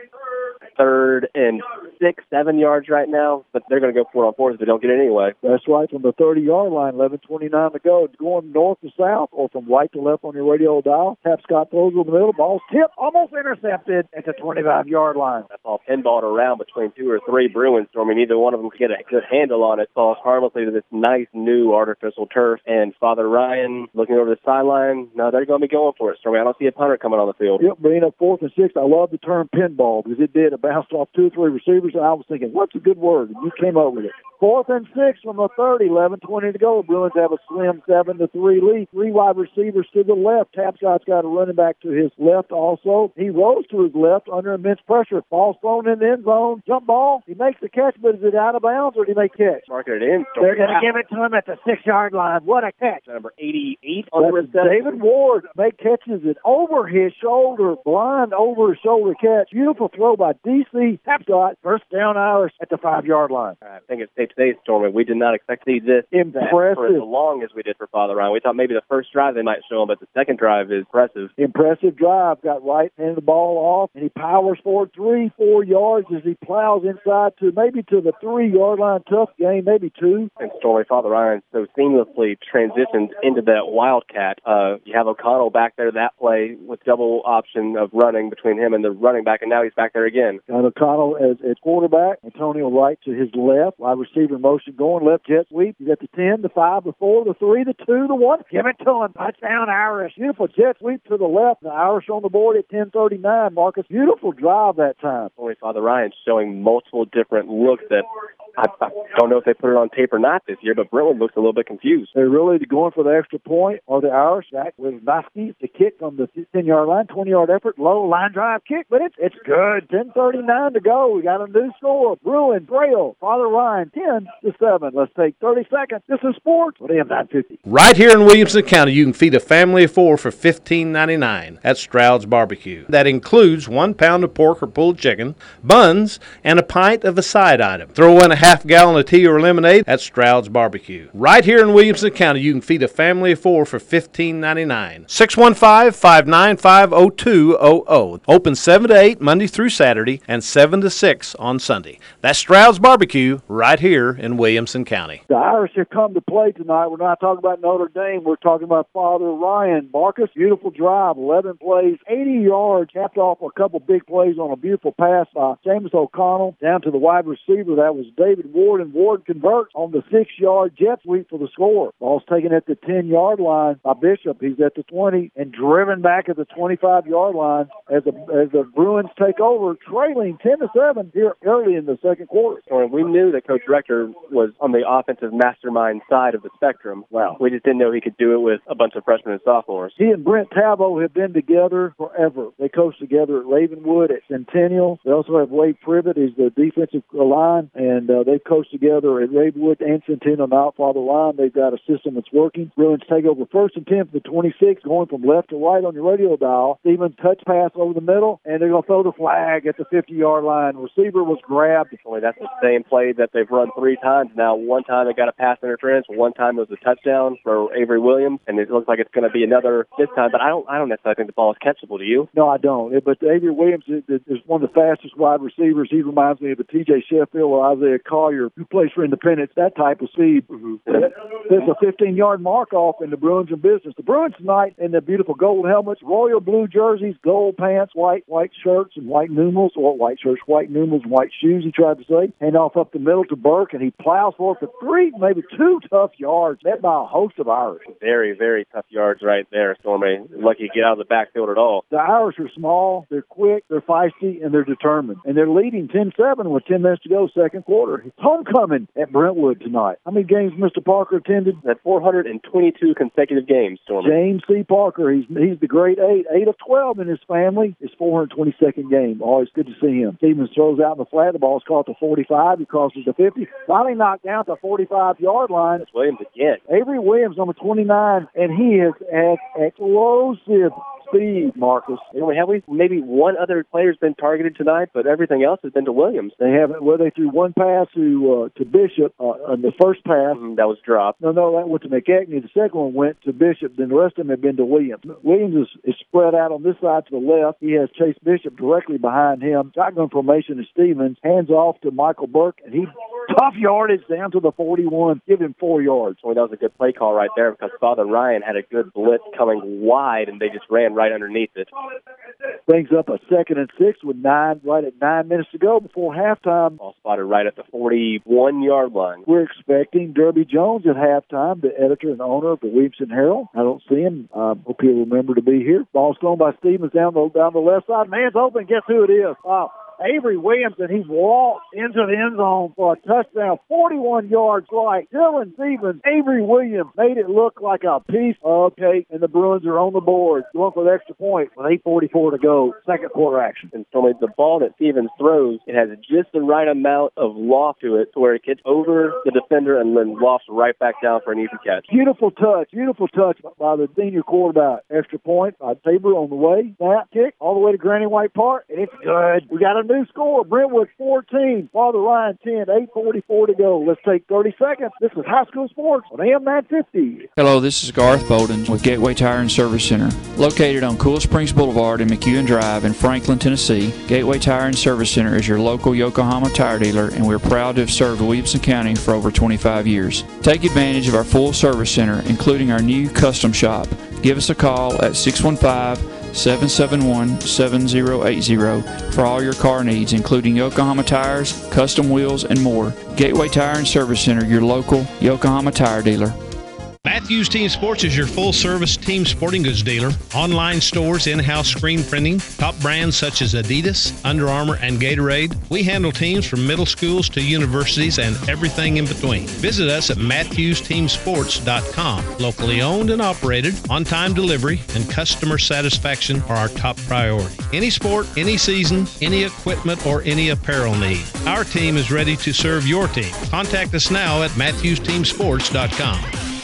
Third and six, seven yards right now, but they're going to go four on fours if they don't get it anyway. That's right, from the thirty-yard line, eleven twenty-nine to go. It's going north to south or from right to left on your radio dial. Tapscott throws over the middle. Ball's tipped, almost intercepted at the twenty-five-yard line. That ball pinballed around between two or three Bruins. So, I mean, neither one of them could get a good handle on it. Falls harmlessly to this nice new artificial turf. And Father Ryan looking over the sideline. No, they're going to be going for it. So, I mean, I don't see a punter coming on the field. Yep, bringing up fourth and six. I love the term pinball because it did. It bounced off two or three receivers, and I was thinking, what's a good word? And you came up with it. Fourth and six from the thirty, eleven twenty to go. The Bruins have a slim seven to three lead. Three wide receivers to the left. Tapscott's got a running back to his left also. He rolls to his left under immense pressure. Ball's thrown in the end zone. Jump ball. He makes the catch, but is it out of bounds or did he make catch? Marking it in. They're going to give it to him at the six-yard line. What a catch. Number eighty-eight on the reception. David Ward make catches it over his shoulder, blind over his shoulder catch. Beautiful throw by D C Tapscott. First down Irish at the five-yard line. I think it's safe to say, Stormy, we did not expect to see this impressive for as long as we did for Father Ryan. We thought maybe the first drive they might show him, but the second drive is impressive. Impressive drive. Got right, handed the ball off, and he powers forward three, four yards as he plows inside to maybe to the three-yard line. Tough game, maybe two. And Stormy, Father Ryan so seamlessly transitions into that Wildcat. Uh, you have O'Connell back there that play with double option of running between him and the running back, and now he's back there again. Got O'Connell as, as quarterback. Antonio Wright to his left. Wide receiver motion going left jet sweep. You got the ten, the five, the four, the three, the two, the one. Give it to him. Touchdown Irish. Beautiful jet sweep to the left. The Irish on the board at ten thirty-nine. Marcus, beautiful drive that time. Only Father Ryan showing multiple different looks that I, I don't know if they put it on tape or not this year, but Brentwood looks a little bit confused. They're really going for the extra point, or the Irish back with Vasky, the kick from the ten-yard line, twenty-yard effort, low line drive kick, but it's it's good. ten thirty-nine to go. We got a new score. Bruin, Braille, Father Ryan, ten to seven. Let's take thirty seconds. This is sports with A M nine fifty. Right here in Williamson County, you can feed a family of four for fifteen ninety-nine at Stroud's Barbecue. That includes one pound of pork or pulled chicken, buns, and a pint of a side item. Throw in a half gallon of tea or lemonade at Stroud's Barbecue. Right here in Williamson County, you can feed a family of four for fifteen ninety-nine. six one five, five nine five, zero two zero zero. Open seven to eight Monday through Saturday and seven to six on Sunday. That's Stroud's Barbecue right here in Williamson County. The Irish have come to play tonight. We're not talking about Notre Dame. We're talking about Father Ryan Marcus. Beautiful drive, eleven plays, eighty yards, capped off a couple big plays on a beautiful pass by James O'Connell down to the wide receiver. That was David Ward, and Ward converts on the six-yard jet sweep for the score. Ball's taken at the ten-yard line by Bishop. He's at the twenty and driven back at the twenty-five-yard line as the, as the Bruins take over, trailing ten to seven here early in the second quarter. We knew that Coach Rector was on the offensive mastermind side of the spectrum. Wow. We just didn't know he could do it with a bunch of freshmen and sophomores. He and Brent Tavo have been together forever. They coached together at Ravenwood, at Centennial. They also have Wade Privet. He's the defensive line, and uh, they've coached together at Ravenwood and Centennial. Now at Father Ryan, they've got a system that's working. Bruins take over first and ten for the twenty-six, going from left to right on your radio dial. Stevens touch pass over the middle, and they're going to throw the flag at the fifty-yard line. Receiver was grabbed. Boy, that's the same play that they've run three times now. One time they got a pass interference. One time it was a touchdown for Avery Williams, and it looks like it's going to be another this time. But I don't, I don't necessarily think the ball is catchable. Do you? No, I don't. But Avery Williams is, is one of the fastest wide receivers. He reminds me of a T J Sheffield or Isaiah Collier, who plays for Independence. That type of speed. Mm-hmm. There's a fifteen-yard mark-off, and the Bruins in business. The Bruins tonight in the beautiful gold helmets, royal blue jerseys, gold pants, white white shirts, and white numerals, or white shirts, white numerals, and white shoes. He tried to say. Hand off up the middle to Burke, and he plows for it for three, maybe two tough yards, met by a host of Irish. Very, very tough yards right there, Stormy. Lucky to get out of the backfield at all. The Irish are small, they're quick, they're feisty, and they're determined. And they're leading ten seven with ten minutes to go, second quarter. It's homecoming at Brentwood tonight. How many games Mister Parker attended? At four hundred twenty-two consecutive games, Stormy. James C. Parker, he's he's the grade eight, eight of twelve in his family. His four hundred twenty-second game. Always good to see him. Stevens throws out in the flat. The ball's caught to forty-five. He crosses the fifty. Finally knocked down to the forty-five-yard line. It's Williams again. Avery Williams, number twenty-nine, and he has had explosive speed, Marcus. Anyway, have we maybe one other player's been targeted tonight, but everything else has been to Williams. They haven't. Well, they threw one pass to uh, to Bishop uh, on the first pass. Mm, that was dropped. No, no, that went to McEachnie. The second one went to Bishop. Then the rest of them have been to Williams. Williams is, is spread out on this side to the left. He has Chase Bishop directly behind him. Shotgun formation is Stevens. Hands off to Michael Burke, and he tough yardage down to the forty-one. Give him four yards. Boy, that was a good play call right there because Father Ryan had a good blitz coming wide, and they just ran right underneath it. Brings up a second and six with nine, right at nine minutes to go before halftime. All spotted right at the forty-one-yard line. We're expecting Derby Jones at halftime, the editor and owner of the Williamson Herald. I don't see him. I uh, hope he'll remember to be here. Ball's thrown by Stevens down the, down the left side. Man's open. Guess who it is? Wow. Avery Williams, and he walked into the end zone for a touchdown, forty-one yards right. Dylan Stevens, Avery Williams made it look like a piece of cake, and the Bruins are on the board. Going for the extra point with eight forty-four to go, second quarter action. And so the ball that Stevens throws, it has just the right amount of loft to it to where it gets over the defender and then lofts right back down for an easy catch. Beautiful touch, beautiful touch by the senior quarterback. Extra point by Tabor on the way. Snap kick all the way to Granny White Park, and it's good. We got a new score. Brentwood fourteen, Father Ryan ten, eight forty-four to go. Let's take thirty seconds. This is High School Sports on A M nine fifty. Hello, this is Garth Bolden with Gateway Tire and Service Center. Located on Cool Springs Boulevard and McEwen Drive in Franklin, Tennessee, Gateway Tire and Service Center is your local Yokohama tire dealer, and we're proud to have served Williamson County for over twenty-five years. Take advantage of our full service center, including our new custom shop. Give us a call at six one five, seven seven one, seven zero eight zero for all your car needs, including Yokohama tires, custom wheels, and more. Gateway Tire and Service Center, your local Yokohama tire dealer. Matthews Team Sports is your full-service team sporting goods dealer. Online stores, in-house screen printing, top brands such as Adidas, Under Armour, and Gatorade. We handle teams from middle schools to universities and everything in between. Visit us at matthews team sports dot com. Locally owned and operated, on-time delivery, and customer satisfaction are our top priority. Any sport, any season, any equipment, or any apparel need. Our team is ready to serve your team. Contact us now at matthews team sports dot com.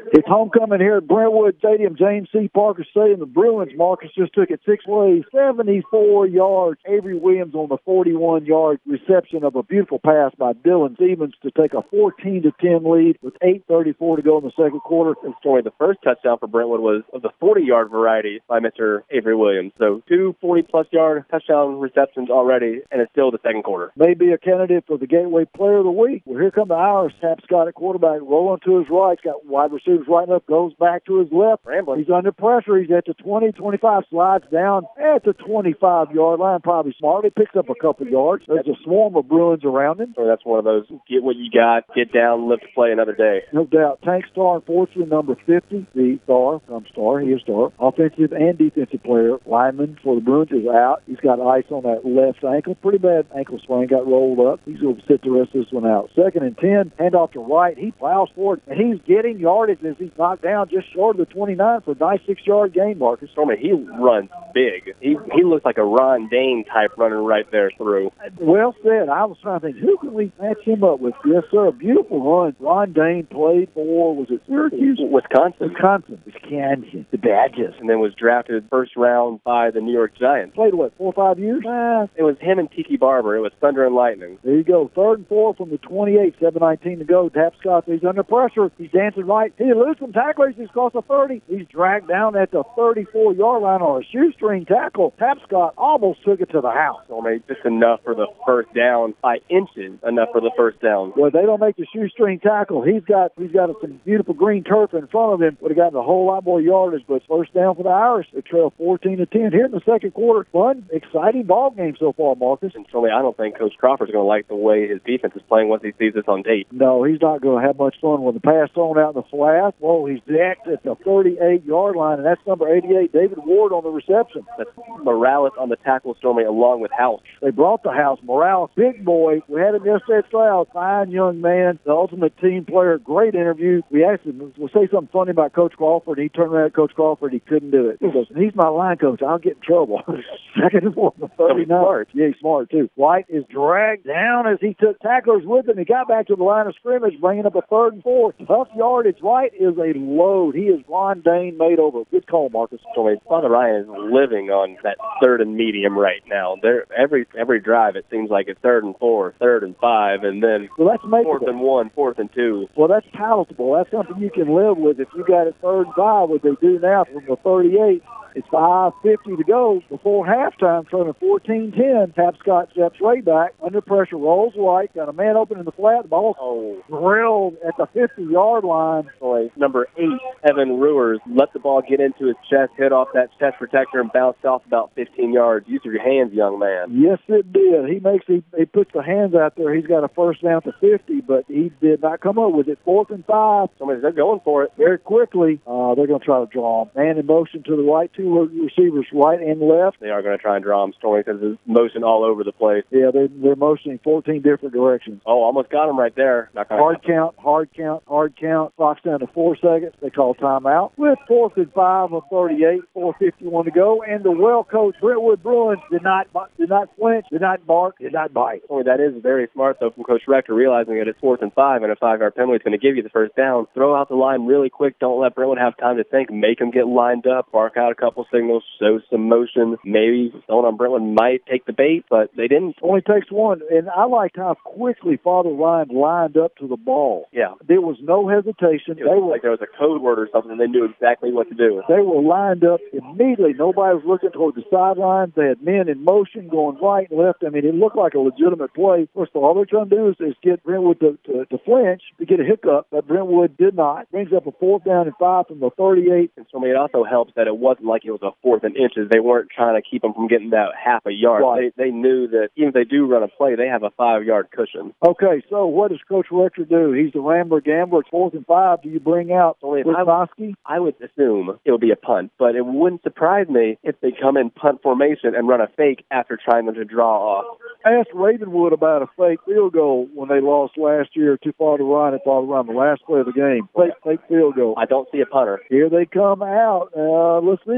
It's homecoming here at Brentwood Stadium. James C. Parker Stadium. The Bruins, Marcus, just took it six plays, seventy-four yards. Avery Williams on the forty-one-yard reception of a beautiful pass by Dylan Stevens to take a fourteen to ten lead with eight thirty-four to go in the second quarter. And Story, the first touchdown for Brentwood was of the forty-yard variety by Mister Avery Williams. So two forty-plus yard touchdown receptions already, and it's still the second quarter. Maybe a candidate for the Gateway Player of the Week. Well, here come the Irish. Tap Scott at quarterback, rolling to his right. Got wide receivers right up, goes back to his left. Rambling. He's under pressure. He's at the twenty, twenty-five, slides down at the twenty-five-yard line. Probably smart. He picks up a couple yards. There's a swarm of Bruins around him. So that's one of those, get what you got, get down, live to play another day. No doubt. Tank Star, unfortunately, number fifty, the star, I'm star, he is star, offensive and defensive player, lineman for the Bruins is out. He's got ice on that left ankle. Pretty bad ankle sprain, got rolled up. He's going to sit the rest of this one out. Second and ten, handoff to right. He plows forward, and he's getting yardage as he's knocked down just short of the twenty-nine for a nice six-yard gain, Marcus. Stormy, he runs big. He he looks like a Ron Dane type running right there through. Well said. I was trying to think, who can we match him up with? Yes, sir, a beautiful run. Ron Dane played for, was it Syracuse? Wisconsin. Wisconsin. Wisconsin. The Badgers. And then was drafted first round by the New York Giants. Played, what, four or five years? Uh, it was him and Tiki Barber. It was Thunder and Lightning. There you go. Third and four from the twenty-eight, seven nineteen to go. Tap Scott, he's under pressure. He's dancing right. He loses some tacklers. He's across the thirty. He's dragged down at the thirty-four-yard line on a shoestring tackle. Tap Scott almost took it to the house. So, mate, just enough for the first down, by inches enough for the first down. Well, they don't make the shoestring tackle. He's got he's got some beautiful green turf in front of him. Would have gotten a whole lot more yardage, but first down for the Irish. They trail fourteen to ten here in the second quarter. Fun, exciting ball game so far, Marcus. And so, I don't think Coach Crawford's going to like the way his defense is playing once he sees this on tape. No, he's not going to have much fun when the pass thrown out in the flat. Well, he's decked at the thirty-eight-yard line, and that's number eighty-eight, David Ward, on the reception. That's Morales on the tackle, Stormy, along with House. They brought the House. Morales, big boy. We had him yesterday at Stroud. Fine young man, the ultimate team player. Great interview. We asked him, we'll say something funny about Coach Crawford. He turned around at Coach Crawford. He couldn't do it. He goes, he's my line coach. I'll get in trouble. Second and four, thirty-nine. Yeah, he's smart, too. White is dragged down as he took tacklers with him. He got back to the line of scrimmage, bringing up a third and four. Tough yardage. White is a load. He is Ron Dane made over. Good call, Marcus. So, Father Ryan is living on that third and medium right now. They're, every every drive, it seems like it's third and four, third and five, and then well, that's fourth and one, fourth and two. Well, that's palatable. That's something you can live with. If you got it third and five, what they do now from the thirty-eight, it's five fifty to go before halftime, turning fourteen ten. Tap Scott steps way back. Under pressure, rolls right. Got a man open in the flat. The ball oh. drilled at the fifty-yard line. Boy, number eight, Evan Ruers, let the ball get into his chest, hit off that chest protector, and bounced off about fifteen yards. Use your hands, young man. Yes, it did. He makes he, he puts the hands out there. He's got a first down to fifty, but he did not come up with it. Fourth and five. Somebody, they're going for it. Very quickly, uh, they're going to try to draw him. Man in motion to the right, two receivers right and left. They are going to try and draw him, Stormy, because there's motion all over the place. Yeah, they're, they're motioning fourteen different directions. Oh, almost got him right there. Not hard happen. count, hard count, hard count. Clock's down to four seconds. They call timeout. With fourth and five of thirty-eight, four fifty-one to go, and the well-coached Brentwood Bruins did not did not flinch, did not bark, did not bite. Oh, that is very smart, though, from Coach Rector, realizing that it's fourth and five, and a five-yard penalty is going to give you the first down. Throw out the line really quick. Don't let Brentwood have time to think. Make them get lined up. Bark out a couple signals. Show some motion. Maybe someone on Brentwood might take the bait, but they didn't. Only takes one. And I liked how quickly Father Ryan lined up to the ball. Yeah. There was no hesitation. It was they were, like there was a code word or something, and they knew exactly what to do. They were lined up immediately. Nobody was looking toward the sidelines. They had men in motion going right and left. I mean, it looked like a legitimate play. First of all, all they're trying to do is, is get Brentwood to, to, to flinch, to get a hiccup, but Brentwood did not. Brings up a fourth down and five from the thirty-eight. And so I mean, it also helps that it wasn't like it was a fourth and inches. They weren't trying to keep them from getting that half a yard. Right. They, they knew that even if they do run a play, they have a five-yard cushion. Okay, so what does Coach Rector do? He's the Rambler Gambler. It's fourth and five. Do you bring out Wisnowski? I, I would assume it would be a punt, but it wouldn't surprise me if they come in punt formation and run a fake after trying them to draw off. I asked Ravenwood about a fake field goal when they lost last year to Father Ryan at Father Ryan, the last play of the game. Fake, fake field goal. I don't see a punter. Here they come out. Uh, let's see.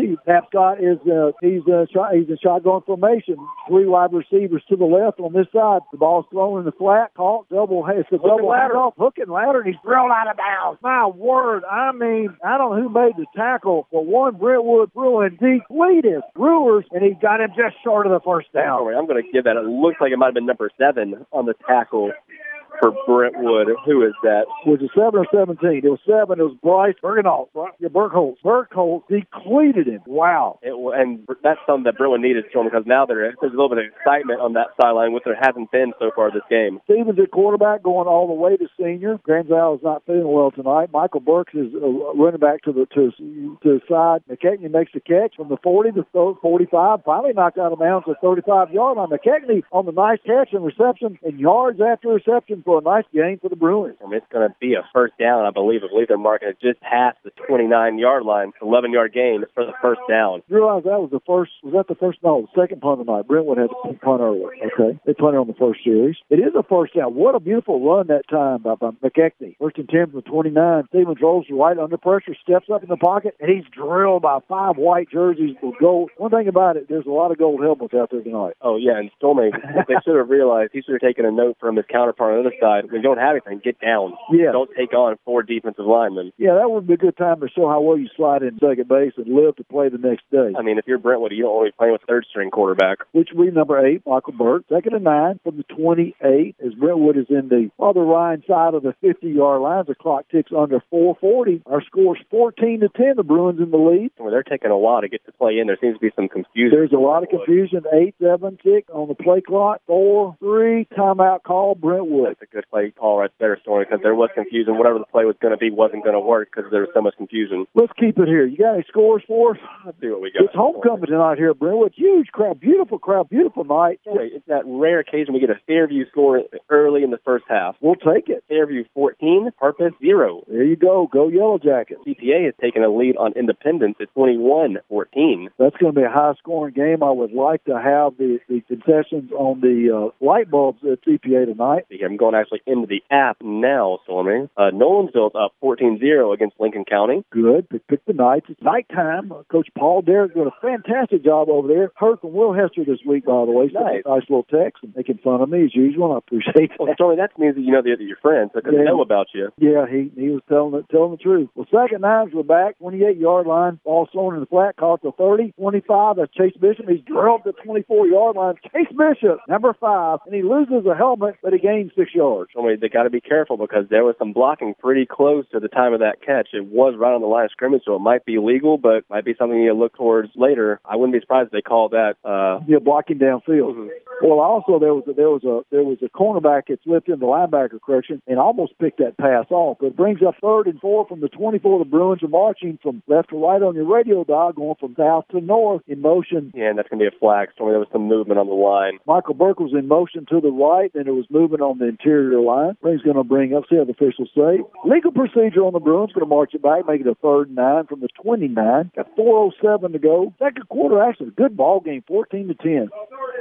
see Tapscott is uh, he's uh, shot, he's in shotgun formation. Three wide receivers to the left on this side. The ball's thrown in the flat, caught double. It's a double ladder off, hook and ladder, and he's drilled out of bounds. My word! I mean, I don't know who made the tackle, but one Brentwood Bruin depleted Brewers, and he got him just short of the first down. I'm going to give that. It looks like it might have been number seven on the tackle for Brentwood. Who is that? Was it seven or seventeen? It was seven. It was Bryce Bergenholt. Yeah, Bergholz. Bergholz depleted him. Wow. It, and that's something that Brentwood needed, because now there, there's a little bit of excitement on that sideline, which there hasn't been so far this game. Stevens at quarterback, going all the way to senior. Granzow is not feeling well tonight. Michael Burks is uh, running back to the to, to the side. McKechnie makes the catch from the forty to forty-five. Finally knocked out of bounds at thirty-five-yard line. McKechnie on the nice catch and reception, and yards after reception for a nice gain for the Bruins. I mean, it's going to be a first down, I believe. I believe they're marking it just past the twenty-nine-yard line, eleven-yard gain for the first down. You realize that was the first, was that the first, no, the second punt of the night. Brentwood had to punt earlier, okay? They punted on the first series. It is a first down. What a beautiful run that time by, by McKechnie. First and ten from the twenty-nine. Stevens rolls right under pressure, steps up in the pocket, and he's drilled by five white jerseys with gold. One thing about it, there's a lot of gold helmets out there tonight. Oh, yeah, and Stormy, they should have realized, he should have taken a note from his counterpart on the other side. When you don't have anything, get down. Yeah. Don't take on four defensive linemen. Yeah, that would be a good time to show how well you slide in second base and live to play the next day. I mean, if you're Brentwood, you don't want to be playing with third-string quarterback. Which will be number eight, Michael Burke. Second and nine from the twenty-eight, as Brentwood is in the other Ryan side of the fifty-yard line. The clock ticks under four forty. Our score's fourteen to ten. The Bruins in the lead. Well, they're taking a while to get to play in. There seems to be some confusion. There's a lot of confusion. Eight, seven, six on the play clock. Four, three, timeout call, Brentwood. That's a good play call right there, Stormy, because there was confusion. Whatever the play was going to be wasn't going to work because there was so much confusion. Let's keep it here. You got any scores for us? Let's see what we got. It's homecoming tonight here at Brentwood. Huge crowd. Beautiful crowd. Beautiful night. It's that rare occasion we get a Fairview score early in the first half. We'll take it. Fairview fourteen, Harpeth zero. There you go. Go Yellow Jackets. C P A has taken a lead on Independence at twenty-one fourteen. That's going to be a high-scoring game. I would like to have the, the concessions on the uh, light bulbs at C P A tonight. I'm going actually into the app now, Stormy. Uh, Nolensville's up fourteen zero against Lincoln County. Good. Pick, pick the nights. It's nighttime. Uh, Coach Paul Derrick doing a fantastic job over there. Heard from Will Hester this week, by the way. Nice. Nice little text and making fun of me as usual. I appreciate that. Well, Stormy, that means that you know that you're friends because yeah. they know about you. Yeah, he he was telling the, telling the truth. Well, second nines were back, twenty-eight-yard line. Ball thrown in the flat, caught to thirty. twenty-five, that's Chase Bishop. He's drilled the twenty-four-yard line. Chase Bishop, number five, and he loses a helmet, but he gains six yards. Stormy, they got to be careful because there was some blocking pretty close to the time of that catch. It was right on the line of scrimmage, so it might be legal, but might be something you look towards later. I wouldn't be surprised if they called that. Uh, yeah, blocking downfield. Mm-hmm. Well, also there was a, there was a there was a cornerback that slipped in the linebacker correction and almost picked that pass off. But it brings up third and four from the twenty-four. The Bruins are marching from left to right on your radio dial, going from south to north in motion. Yeah, and that's going to be a flag. Stormy, there was some movement on the line. Michael Burke was in motion to the right, and it was movement on the interior line. He's going to bring up, see how the officials say. Legal procedure on the Bruins, going to march it back, make it a third and nine from the twenty-nine. Got four oh seven to go. Second quarter, actually, a good ball game, fourteen to ten.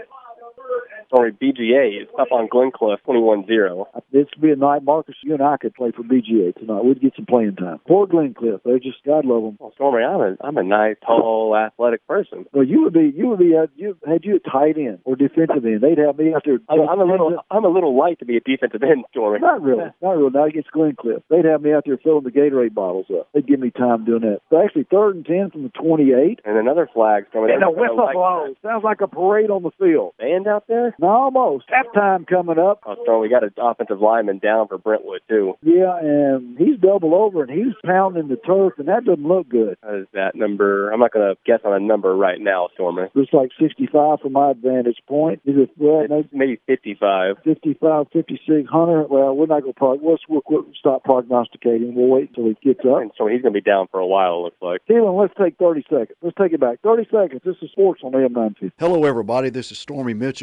Sorry, B G A is up on Glencliff, twenty-one zero. This would be a night, Marcus, you and I could play for B G A tonight. We'd get some playing time. Poor Glencliff. They're just, God love them. Well, Stormy, I'm a, I'm a nice, tall, athletic person. Well, you would be, you would be, uh, you had you a tight end or defensive end. They'd have me out there. I'm, I'm a little, I'm a little light to be a defensive end, Stormy. Not really, not really. Not against Glencliff. They'd have me out there filling the Gatorade bottles up. They'd give me time doing that. So actually, third and ten from the twenty-eight. And another flag, Stormy. And a whistle blows. Sounds like a parade on the field. Band out there? No, almost. Halftime coming up. Oh, Stormy, we got an offensive lineman down for Brentwood, too. Yeah, and he's double over, and he's pounding the turf, and that doesn't look good. What is that number? I'm not going to guess on a number right now, Stormy. Looks like sixty-five from my vantage point. Is it, well, it's maybe fifty-five. fifty-five, fifty-six. Hunter, well, we're not going to prog- we'll, we'll, we'll stop prognosticating. We'll wait until he gets up. And so he's going to be down for a while, it looks like. Keelan, let's take thirty seconds. Let's take it back. thirty seconds. This is Sports on A M nine fifty. Hello, everybody. This is Stormy Mitchell, and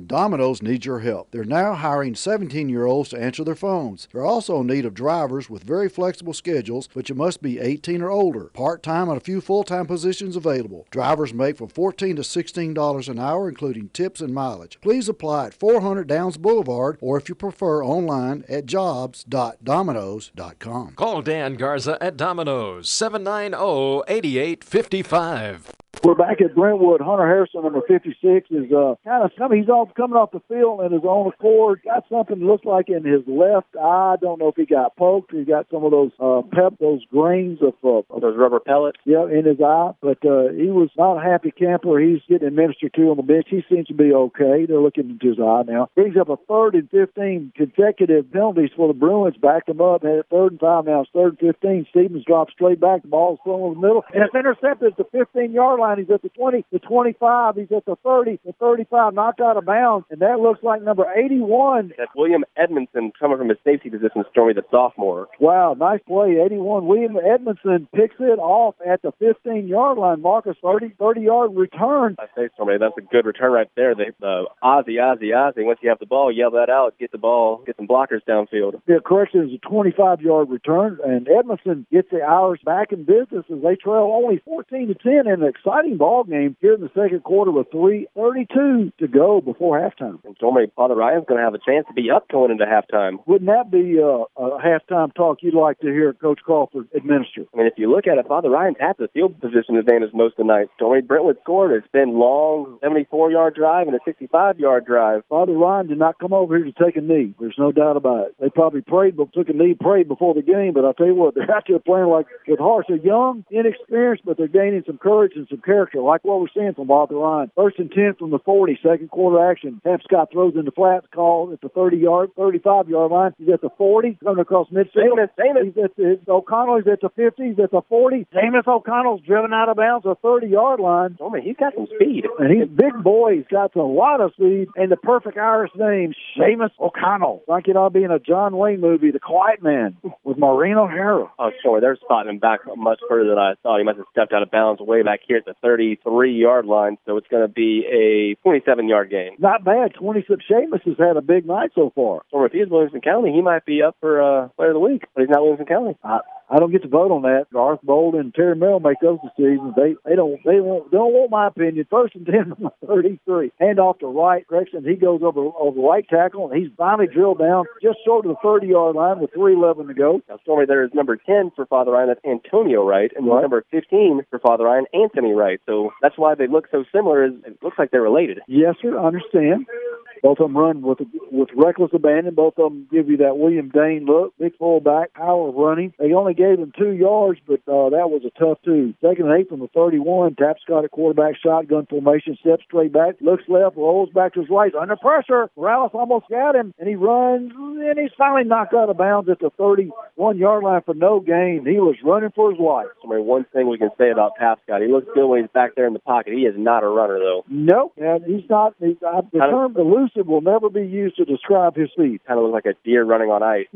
Domino's needs your help. They're now hiring seventeen-year-olds to answer their phones. They're also in need of drivers with very flexible schedules, but you must be eighteen or older. Part-time and a few full-time positions available. Drivers make from fourteen to sixteen dollars an hour, including tips and mileage. Please apply at four hundred Downs Boulevard, or if you prefer, online at jobs dot domino's dot com. Call Dan Garza at Domino's, seven nine zero, eight eight five five. We're back at Brentwood. Hunter Harrison, number fifty-six, is uh, kind of coming. He's off coming off the field in his own accord. Got something that looks like in his left eye. I don't know if he got poked. He got some of those uh, pep, those grains of uh, those rubber pellets. Yeah, in his eye. But uh, he was not a happy camper. He's getting administered to on the bench. He seems to be okay. They're looking into his eye now. Brings up a third and fifteen consecutive penalties for the Bruins. Backed them up. Had it third and five. Now it's third and fifteen. Stevens drops straight back. The ball's thrown over the middle, and it's intercepted at the fifteen-yard line. He's at the twenty, the twenty-five, he's at the thirty, the thirty-five, knocked out of bounds, and that looks like number eighty-one. That's William Edmondson coming from his safety position, Stormy, the sophomore. Wow, nice play, eighty-one. William Edmondson picks it off at the fifteen-yard line. Marcus, thirty, thirty-yard return. I say, Stormy, that's a good return right there. The uh, Ozzy, Ozzy, Ozzy. Once you have the ball, yell that out, get the ball, get some blockers downfield. Yeah, correction, is a twenty-five-yard return, and Edmondson gets the Irish back in business as they trail only fourteen to ten in an exciting ball game here in the second quarter with three thirty-two to go before halftime. And Stormy, Father Ryan's going to have a chance to be up going into halftime. Wouldn't that be uh, a halftime talk you'd like to hear Coach Crawford administer? I mean, if you look at it, Father Ryan's had the field position advantage most of the night. Stormy, Brentwood scored. It's been long, seventy-four-yard drive and a sixty-five-yard drive. Father Ryan did not come over here to take a knee. There's no doubt about it. They probably prayed, but took a knee, prayed before the game. But I'll tell you what, they're out there playing like with hearts. They're young, inexperienced, but they're gaining some courage and some character, like what we're seeing from Father Ryan. First and ten from the forty, second quarter action. Tapscott throws into flats, called at the thirty-yard, thirty-five-yard line. He's at the forty, coming across midfield. Jameis, Jameis. He's at the, O'Connell, he's at the fifty, he's at the forty. Jameis O'Connell's driven out of bounds at the thirty-yard line. Oh, man, he's got some speed. And he's a big boy. He's got a lot of speed. And the perfect Irish name, Jameis O'Connell. Like it ought to be in a John Wayne movie, The Quiet Man, with Maureen O'Hara. Oh, sure. They're spotting him back much further than I thought. He must have stepped out of bounds way back here at the thirty-three-yard line. So it's going to be a twenty-seven-yard gain. Not bad. twenty-six. Seamus has had a big night so far. Or if he's Williamson County, he might be up for uh, Player of the Week, but he's not Williamson County. I, I don't get to vote on that. Garth Bolden and Terry Merrill make those decisions. They they don't they won't they don't want my opinion. First and ten from the thirty-three. Hand off to Wright. Gregson, he goes over over right tackle, and he's finally drilled down just short of the thirty-yard line with three eleven to go. Now, Stormy, there is number ten for Father Ryan. That's Antonio Wright, and right. number fifteen for Father Ryan, Anthony Wright. So that's why they look so similar. Is it looks like they're related. Yes, sir. I understand. Both of them run with with reckless abandon. Both of them give you that William Dane look. Big fullback, power running. They only gave him two yards, but uh, that was a tough two. Second and eight from the thirty-one. Tapscott at quarterback, shotgun formation, steps straight back, looks left, rolls back to his right. Under pressure, Morales almost got him, and he runs, and he's finally knocked out of bounds at the thirty-one-yard line for no gain. He was running for his life. I mean, one thing we can say about Tapscott, he looks good when he's back there in the pocket. He is not a runner, though. Nope, and he's not. He's, uh, the term elusive will never be used to describe his speed. Kind of looks like a deer running on ice.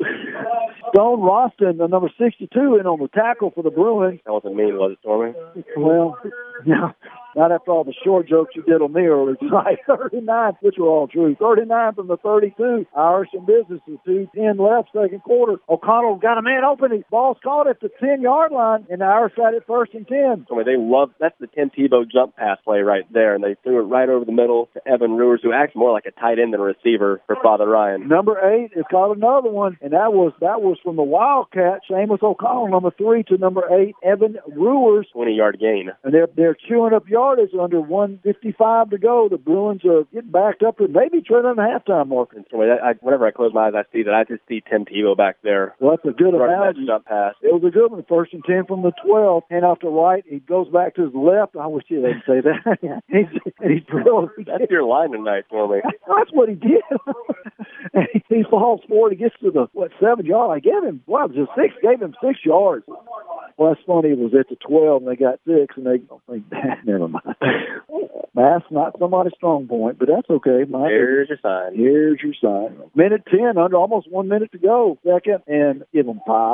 Stone Roston, the number sixty-two, in on the tackle for the Bruins. That wasn't mean, was it, Stormy? Well, yeah. Not after all the short jokes you did on me earlier tonight. thirty-nine, which were all true. thirty-nine from the thirty-two. Irish in business with two ten left, second quarter. O'Connell got a man open. His ball's caught at the ten-yard line, and the Irish got it first and ten. I mean, they love that's the Tim Tebow jump pass play right there, and they threw it right over the middle to Evan Ruers, who acts more like a tight end than a receiver for Father Ryan. Number eight has caught another one, and that was that was from the Wildcat, Seamus O'Connell, number three to number eight, Evan Ruers. twenty-yard gain. And they're they're chewing up yardage under one fifty-five to go. The Bruins are getting backed up and maybe trailing the halftime mark. And so I, I, whenever I close my eyes, I see that. I just see Tim Tebow back there. Well, that's a good analogy. Jump pass. It was a good one. First and ten from the twelve. Hand off to right. He goes back to his left. I wish you didn't say that. he's, and he drills. That's your line tonight for me. That's what he did. And he, he falls forward. He gets to the, what, seven yard. I gave him, well, it was a six. Gave him six yards. Well, that's funny. It was at the twelve, and they got six, and they don't think that. Never mind. Math's not somebody's strong point, but that's okay. My Here's your sign. Here's your sign. Minute ten, under almost one minute to go. Second, and give them five.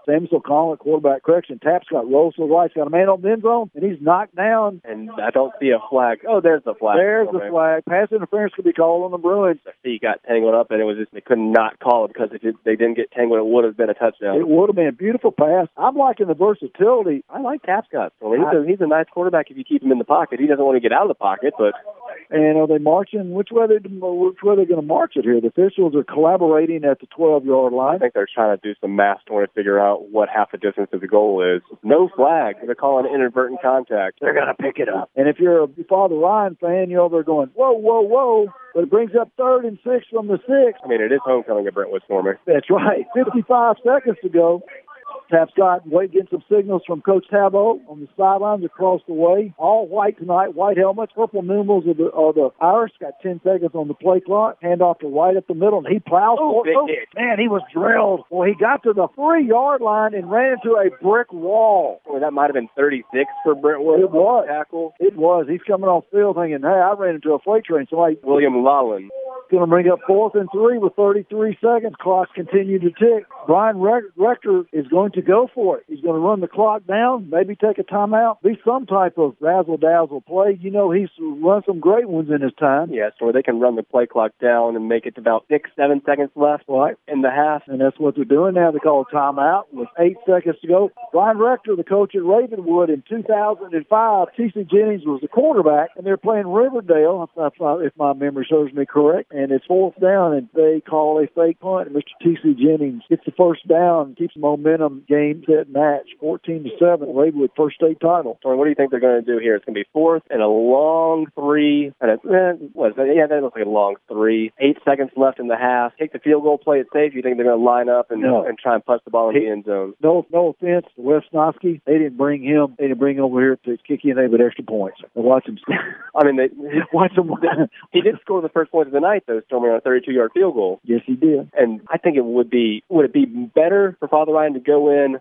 Samuelson calling it quarterback correction. Tapscott rolls to the right, got a man on the end zone, and he's knocked down. And I don't see a flag. Oh, there's the flag. There's the flag. Pass interference could be called on the Bruins. The feet got tangled up, and it was just they could not call it because if it, they didn't get tangled, it would have been a touchdown. It would have been a beautiful pass. I'm liking the versatility. I like Tapscott. I mean, he's, a, he's a nice quarterback if you keep him in the pocket. He doesn't want to get out of the pocket, but... And are they marching? Which way they which way they're going to march it here? The officials are collaborating at the twelve-yard line. I think they're trying to do some math to figure out what half the distance of the goal is. No flag. They're calling it inadvertent contact. They're going to pick it up. And if you're a Father Ryan fan, you know they're going, whoa, whoa, whoa. But it brings up third and six from the six. I mean, it is homecoming at Brentwood, Stormer. That's right. fifty-five seconds to go. Tapscott wait getting some signals from Coach Tabo on the sidelines across the way. All white tonight, white helmets, purple numerals of the, of the Irish. Got ten seconds on the play clock. Hand off to right at the middle, and he plows. Oh, for, oh man, he was drilled. Well, he got to the three-yard line and ran into a brick wall. Well, that might have been thirty-six for Brentwood. It was. Tackle. It was. He's coming off field thinking, hey, I ran into a freight train. Somebody, William Lawlin. Going to bring up fourth and three with thirty-three seconds. Clocks continue to tick. Brian Rector is going to go for it. He's going to run the clock down, maybe take a timeout, be some type of razzle-dazzle play. You know, he's run some great ones in his time. Yes, or they can run the play clock down and make it about six, seven seconds left right in the half. And that's what they're doing now. They call a timeout with eight seconds to go. Brian Rector, the coach at Ravenwood in two thousand five, T C Jennings was the quarterback, and they're playing Riverdale, if my memory serves me correct. And it's fourth down, and they call a fake punt. And Mister T C Jennings gets the first down, keeps the momentum game, set, match, fourteen to seven. Ravenwood first state title. So what do you think they're going to do here? It's going to be fourth and a long three. And a, eh, what is that? Yeah, that looks like a long three. Eight seconds left in the half. Take the field goal, play it safe. You think they're going to line up and, no. and try and punch the ball in the end zone? No, no offense to Wes Nosky. They didn't bring him. They didn't bring him over here to kick you in with extra points. Watch him. I mean, they watch him. He did score the first point of the night, though, Stormy, on a thirty-two-yard field goal. Yes, he did. And I think it would be would it be better for Father Ryan to go in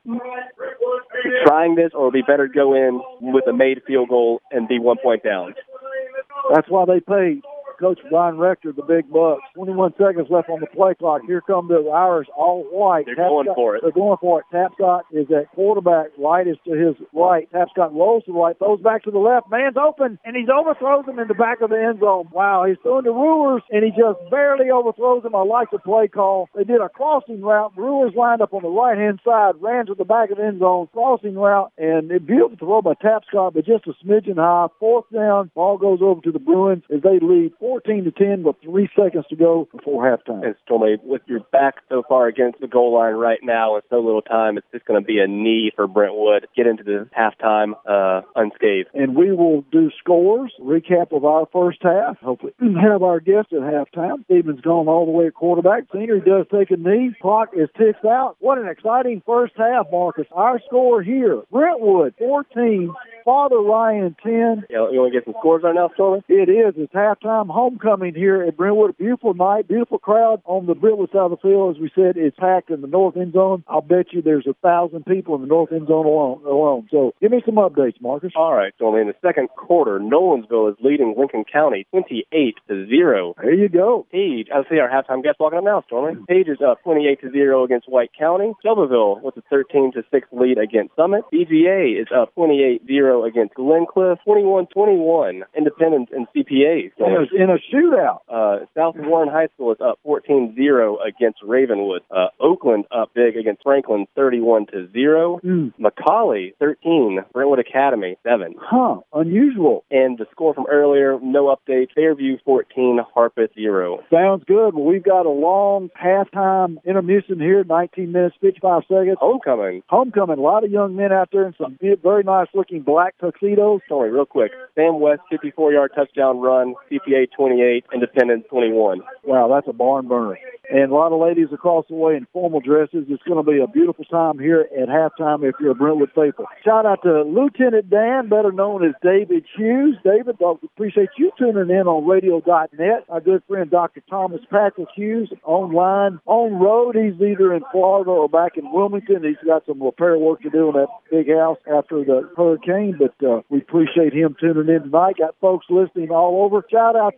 trying this, or would it be better to go in with a made field goal and be one point down? That's why they paid Coach Brian Rector the big bucks. twenty-one seconds left on the play clock. Here come the Irish, all white. They're Tapscott, going for it. They're going for it. Tapscott is at quarterback. Right is to his right. Tapscott rolls to the right, throws back to the left. Man's open, and he overthrows him in the back of the end zone. Wow, he's throwing to Brewers, and he just barely overthrows him. I like the play call. They did a crossing route. Brewers lined up on the right-hand side, ran to the back of the end zone, crossing route, and a beautiful throw by Tapscott, but just a smidgen high. Fourth down, ball goes over to the Bruins as they lead fourteen to ten with three seconds to go before halftime. And Stormy, with your back so far against the goal line right now and so little time, it's just going to be a knee for Brentwood. Get into the halftime uh, unscathed. And we will do scores, recap of our first half. Hopefully have our guest at halftime. Stephen's gone all the way at quarterback. Senior does take a knee. Clock is ticked out. What an exciting first half, Marcus. Our score here, Brentwood fourteen, Father Ryan ten. Yeah, you want to get some scores right now, Stormy? It is. It's halftime homecoming here at Brentwood. A beautiful night, beautiful crowd on the Brentwood side of the field. As we said, it's packed in the north end zone. I'll bet you there's a thousand people in the north end zone alone. alone. So give me some updates, Marcus. All right, Stormy. In the second quarter, Nolensville is leading Lincoln County twenty-eight to zero. There you go. Page, I see our halftime guest walking up now, Stormy. Page is up twenty-eight to zero against White County. Shelbyville with a thirteen to six lead against Summit. B G A is up twenty-eight zero against Glencliff. twenty-one twenty-one Independence and C P A. In, in a shootout. Uh, South Warren High School is up fourteen zero against Ravenwood. Uh, Oakland up big against Franklin, thirty-one to zero. Mm. McCauley, thirteen. Brentwood Academy, seven. Huh, unusual. And the score from earlier, no update. Fairview, fourteen. Harpeth, zero. Sounds good. Well, we've got a long halftime intermission here, nineteen minutes, fifty-five seconds. Homecoming. Homecoming. A lot of young men out there in some very nice-looking black tuxedos. Sorry, real quick. Sam West, fifty-four-yard touchdown run. C P A, twenty-eight. Independence, twenty-one. Wow, that's a barn burner. And a lot of ladies across the way in formal dresses. It's going to be a beautiful time here at halftime if you're a Brentwood faithful. Shout out to Lieutenant Dan, better known as David Hughes. David, I appreciate you tuning in on radio dot net. Our good friend Doctor Thomas Patrick Hughes, online, on road. He's either in Florida or back in Wilmington. He's got some repair work to do in that big house after the hurricane, but uh, we appreciate him tuning in tonight. Got folks listening all over. Shout out to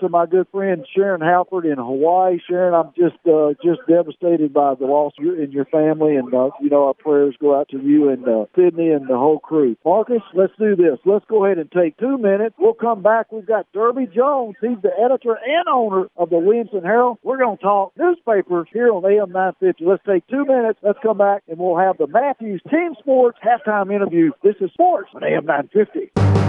to my good friend Sharon Halford in Hawaii. Sharon, I'm just uh, just devastated by the loss in your family, and uh, you know our prayers go out to you and uh, Sydney and the whole crew. Marcus, let's do this. Let's go ahead and take two minutes. We'll come back. We've got Derby Jones. He's the editor and owner of the Williamson Herald. We're going to talk newspapers here on A M nine fifty. Let's take two minutes. Let's come back, and we'll have the Matthews Team Sports halftime interview. This is Sports on A M nine fifty.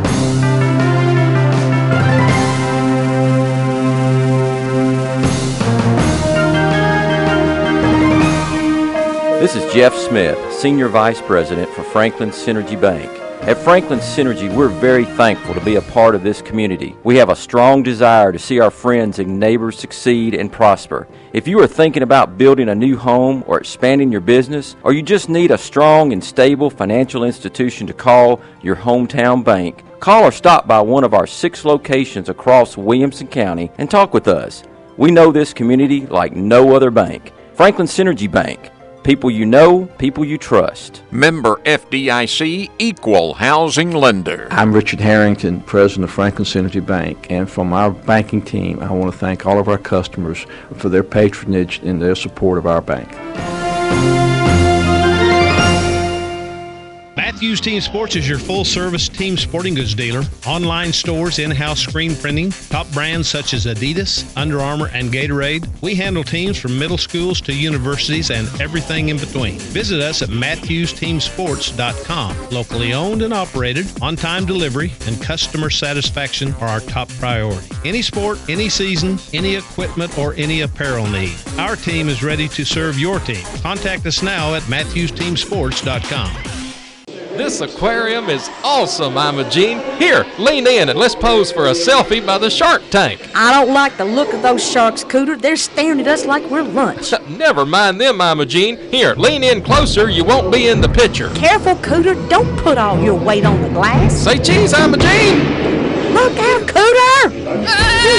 This is Jeff Smith, Senior Vice President for Franklin Synergy Bank. At Franklin Synergy, we're very thankful to be a part of this community. We have a strong desire to see our friends and neighbors succeed and prosper. If you are thinking about building a new home or expanding your business, or you just need a strong and stable financial institution to call your hometown bank, call or stop by one of our six locations across Williamson County and talk with us. We know this community like no other bank. Franklin Synergy Bank. People you know, people you trust. Member F D I C, Equal Housing Lender. I'm Richard Harrington, President of Franklin Synergy Bank, and from our banking team, I want to thank all of our customers for their patronage and their support of our bank. Matthews Team Sports is your full-service team sporting goods dealer. Online stores, in-house screen printing, top brands such as Adidas, Under Armour, and Gatorade. We handle teams from middle schools to universities and everything in between. Visit us at matthews team sports dot com. Locally owned and operated, on-time delivery, and customer satisfaction are our top priority. Any sport, any season, any equipment, or any apparel need. Our team is ready to serve your team. Contact us now at matthews team sports dot com. This aquarium is awesome, Imogene. Here, lean in and let's pose for a selfie by the shark tank. I don't like the look of those sharks, Cooter. They're staring at us like we're lunch. Never mind them, Imogene. Here, lean in closer. You won't be in the picture. Careful, Cooter. Don't put all your weight on the glass. Say cheese, Imogene. Look out, Cooter!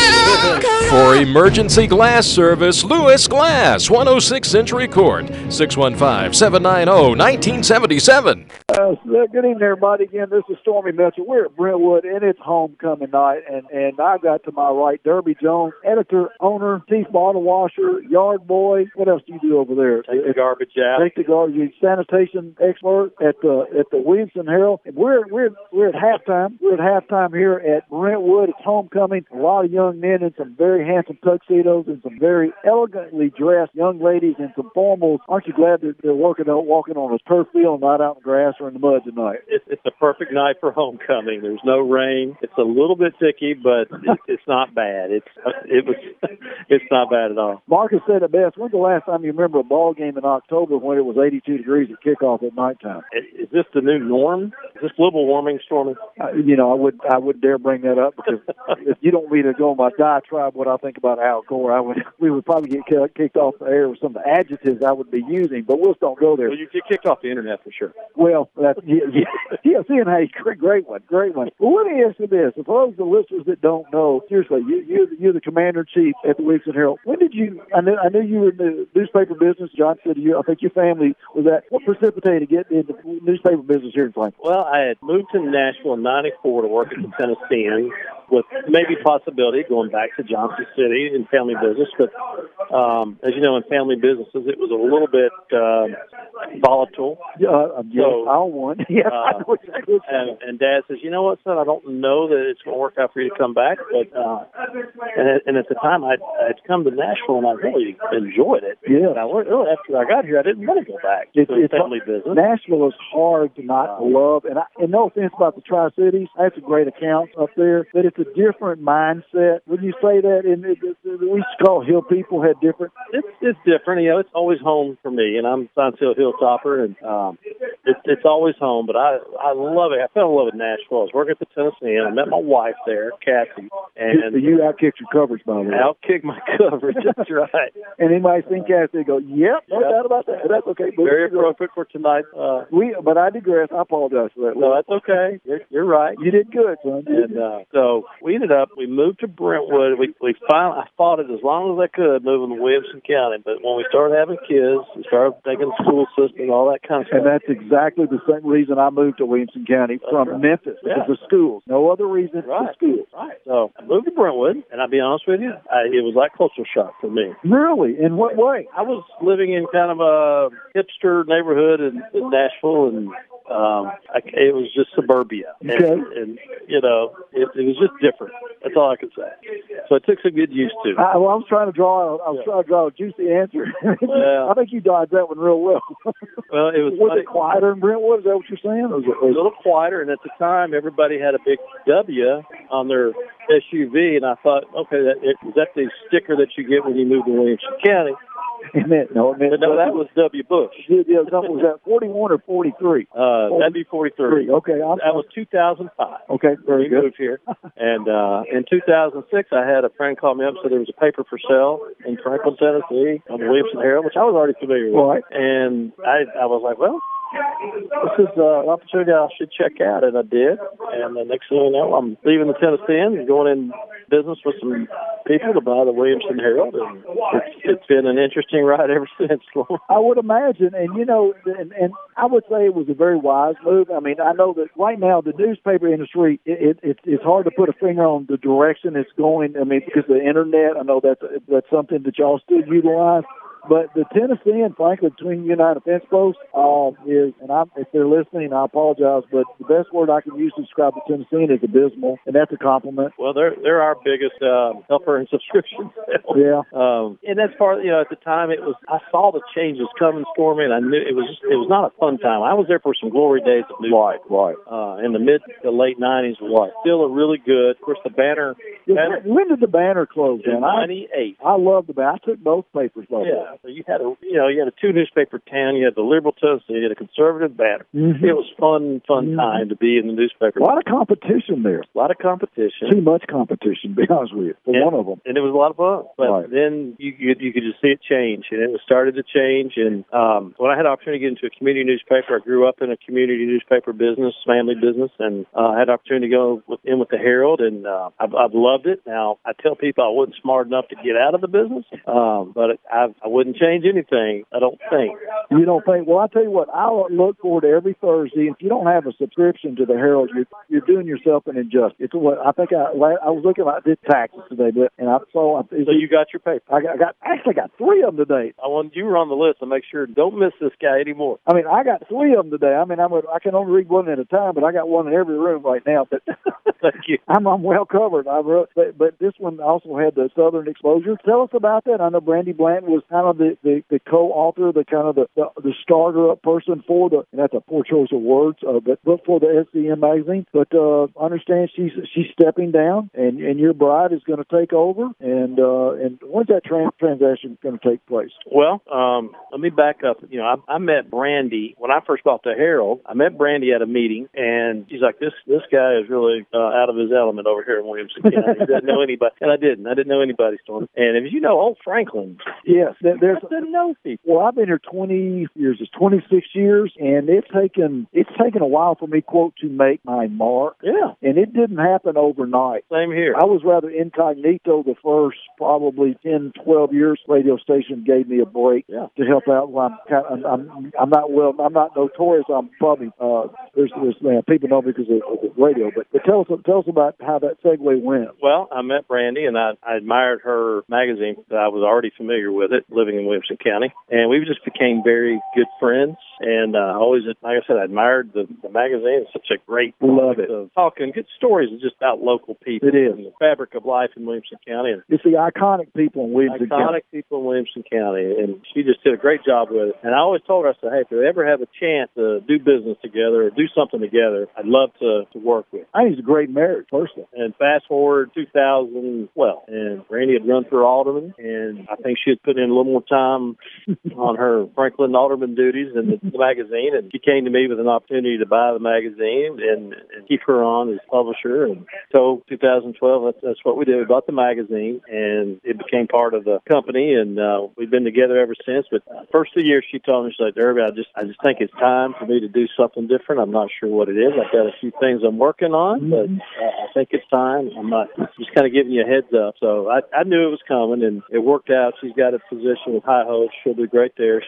For emergency glass service, Lewis Glass, one oh six Century Court, six one five, seven nine zero, one nine seven seven. Uh, good evening, everybody. Again, this is Stormy Mitchell. We're at Brentwood, and it's homecoming night. And, and I've got to my right Derby Jones, editor, owner, chief bottle washer, yard boy. What else do you do over there? Take the garbage out. Take the garbage. Sanitation expert at the at the Williamson Herald. And we're we're we're at halftime. We're at halftime here at Brentwood. It's homecoming. A lot of young men in some very handsome tuxedos and some very elegantly dressed young ladies in some formals. Aren't you glad that they're working out, walking on a turf field, not out in the grass or in the mud tonight? It's, it's a perfect night for homecoming. There's no rain. It's a little bit sticky, but it, it's not bad. It's it was it's not bad at all. Marcus said it best. When's the last time you remember a ball game in October when it was eighty-two degrees at kickoff at nighttime? Is, is this the new norm? Is this global warming, Stormy? Uh, you know, I would I would dare bring that up because if you don't want me to go on my diatribe what I think about Al Gore, I would we would probably get kicked off the air with some of the adjectives I would be using. But we'll don't go there. Well, you get kicked off the internet for sure. Well, that's, yeah, yeah, yeah, C N A, great, great one, great one. Well, let me ask you this: for those of the listeners that don't know, seriously, you, you're, you're the commander in chief at the Williamson Herald. When did you? I knew I knew you were in the newspaper business. John said you. I think your family was that. What precipitated getting into the newspaper business here in Franklin? Well, I had moved to Nashville in ninety-four to work at the Tennessean, with maybe possibility of going back to Johnson City in family business. But um, as you know, in family businesses, it was a little bit uh, volatile. Uh, yeah, so, I won. Yeah, uh, I know exactly. And, and Dad says, you know what, son, I don't know that it's going to work out for you to come back. But uh, and, at, and at the time, I'd, I'd come to Nashville, and I really enjoyed it. Yeah. And I, really, after I got here, I didn't want to go back it's, to it's family business. Nashville is hard to not love. And, I, and no offense about the Tri-Cities. That's a great account up there. But it's a different mindset. Would you say that? In it, it, it, we used to call Hill people had different. It's it's different. You know, it's always home for me, and I'm Science Hill Hilltopper, and um, it's it's always home. But I I love it. I fell in love with Nashville. I was working at the Tennessee, and I met my wife there, Cassie. And so you outkicked your coverage, by the way. Outkicked my coverage. That's right. And anybody seen Cassie go, yep, no yep. doubt about that. That's okay. But very appropriate for tonight. Uh, we, but I digress. I apologize for that. No, that's okay. You're, you're right. You did good, son. And uh, so we ended up. We moved to Brentwood. We we finally. I fought it as long as I could moving to Williamson County. But when we started having kids, we started thinking school system, all that kind of stuff. And that's exactly exactly the same reason I moved to Williamson County That's from right. Memphis, because Yeah. of schools. No other reason Right. for schools. Right. So I moved to Brentwood, and I'll be honest with you, I, it was like culture shock for me. Really? In what way? I was living in kind of a hipster neighborhood in, in Nashville, and um, I, it was just suburbia. Okay. And, and you know, it, it was just different. That's all I could say. So it took some good used to. I, well, I was trying to draw. I was trying to draw a juicy answer. Well, I think you dodged that one real well. Well, it was Was funny. it quieter in Brentwood? Is that what you're saying? Or was it, It was a little quieter, and at the time, everybody had a big W on their S U V, and I thought, okay, that, it, is that the sticker that you get when you move to Williamson County? it meant, no, it meant But no, that was W. Bush. Yeah, was that forty-one or forty-three? Uh, that'd be forty-three. Okay, I'm, That was two thousand five. Okay, very we good. moved here. And uh, in two thousand six, I had a friend call me up and said there was a paper for sale in Franklin, Tennessee, on the Williamson Herald, which I was already familiar with. Right. And I, I was like, well, this is uh, an opportunity I should check out, and I did. And the next thing you know, I'm leaving the Tennessean and going in business with some people to buy the Williamson Herald, and it's, it's been an interesting ride ever since. I would imagine, and you know, and, and I would say it was a very wise move. I mean, I know that right now the newspaper industry, it, it, it's hard to put a finger on the direction it's going. I mean, because of the internet, I know that's that's something that y'all still utilize. But the Tennessean, frankly, between you and I, the fence post, uh, is, and I'm, if they're listening, I apologize, but the best word I can use to describe the Tennessean is abysmal, and that's a compliment. Well, they're they're our biggest uh, helper in subscription sales. Yeah. Um, and that's part, you know, at the time it was, I saw the changes coming for me, and I knew it was just, it was not a fun time. I was there for some glory days of news. Right, right. Uh, in the mid to late nineties was still a really good. Of course, the banner. Yeah, banner when did the banner close in down? I, ninety-eight. I love the banner. I took both papers, by the way. Yeah, so you had a you know you had a two newspaper town. You had the Liberal Tennessee, you had a conservative banner. Mm-hmm. It was fun, fun Mm-hmm. time to be in the newspaper. A lot of competition there. A lot of competition. Too much competition, to be honest with you, for and, one of them. And it was a lot of fun. But Right. then you could, you could just see it change, and it was started to change. And um, when I had the opportunity to get into a community newspaper, I grew up in a community newspaper business, family business, and uh, I had the opportunity to go with, in with the Herald, and uh, I've, I've loved it. Now, I tell people I wasn't smart enough to get out of the business, um, but I've, I wouldn't change anything, I don't think. You don't think? Well, I tell you what, I look forward to every Thursday. If you don't have a subscription to the Herald, you're, you're doing yourself an injustice. It's what I think. I I was looking at did taxes today, but and I saw. So you got your paper? I got, I got actually got three of them today. I wanted you were on the list to make sure don't miss this guy anymore. I mean, I got three of them today. I mean, I'm a, I can only read one at a time, but I got one in every room right now. But thank you. I'm, I'm well covered. I wrote, but, but this one also had the Southern exposure. Tell us about that. I know Brandy Blanton was kind of the, the, the co-author, the kind of the, the, the starter up person for the, and that's a poor choice of words, uh, but, but for the S C M magazine. But uh, I understand she's she's stepping down, and, and your bride is going to take over. And uh, and when's that trans- transaction going to take place? Well, um, let me back up. You know, I, I met Brandy when I first bought the Herald. I met Brandy at a meeting, and she's like, "This this guy is really uh, out of his element over here in Williamson County. He doesn't know anybody." And I didn't. I didn't know anybody, Storm. And if you know old Franklin, yes, there, there's didn't know people. Well, I've been here twenty years. It's twenty-six years, and it's taken it's taken a while for me, quote, to make my mark. Yeah, and it didn't happen overnight. Same here. I was rather incognito the first probably ten, twelve years. Radio station gave me a break yeah. to help out. Well, I'm, kind of, I'm I'm not well. I'm not notorious. I'm probably uh, there's, there's uh, people know me because of, of the radio. But, but tell us tell us about how that segue went. Well, I met Brandy, and I, I admired her magazine. I was already familiar with it, living in Williamson County, and we just became very good friends. And uh, always, like I said, I admired the, the magazine. It's such a great love it. Of talking good stories just about local people. It is and the fabric of life in Williamson County. And it's the iconic people in Williamson iconic County. people in Williamson County, and she just did a great job with it. And I always told her, I said, "Hey, if we ever have a chance to do business together or do something together, I'd love to, to work with." I think it's a great marriage, personally. And fast forward two thousand twelve, and Randy had run for alderman, and I think she had put in a little more time on her Franklin alderman duties in the, the magazine, and she came to me with an opportunity to buy the magazine and, and keep her on as publisher. And so two thousand twelve, that's, that's what we did. We bought the magazine, and it became part of the company, and uh, we've been together ever since. But first of the year, she told me, she's like, "Derby, I just, I just think it's time for me to do something different. I'm not sure what it is. I've got a few things I'm working on, but uh, I think it's time. I'm not just kind of giving you a heads up." So I, I knew it was coming, and it worked out. She's got a position with High Hopes. She'll do great there. She has a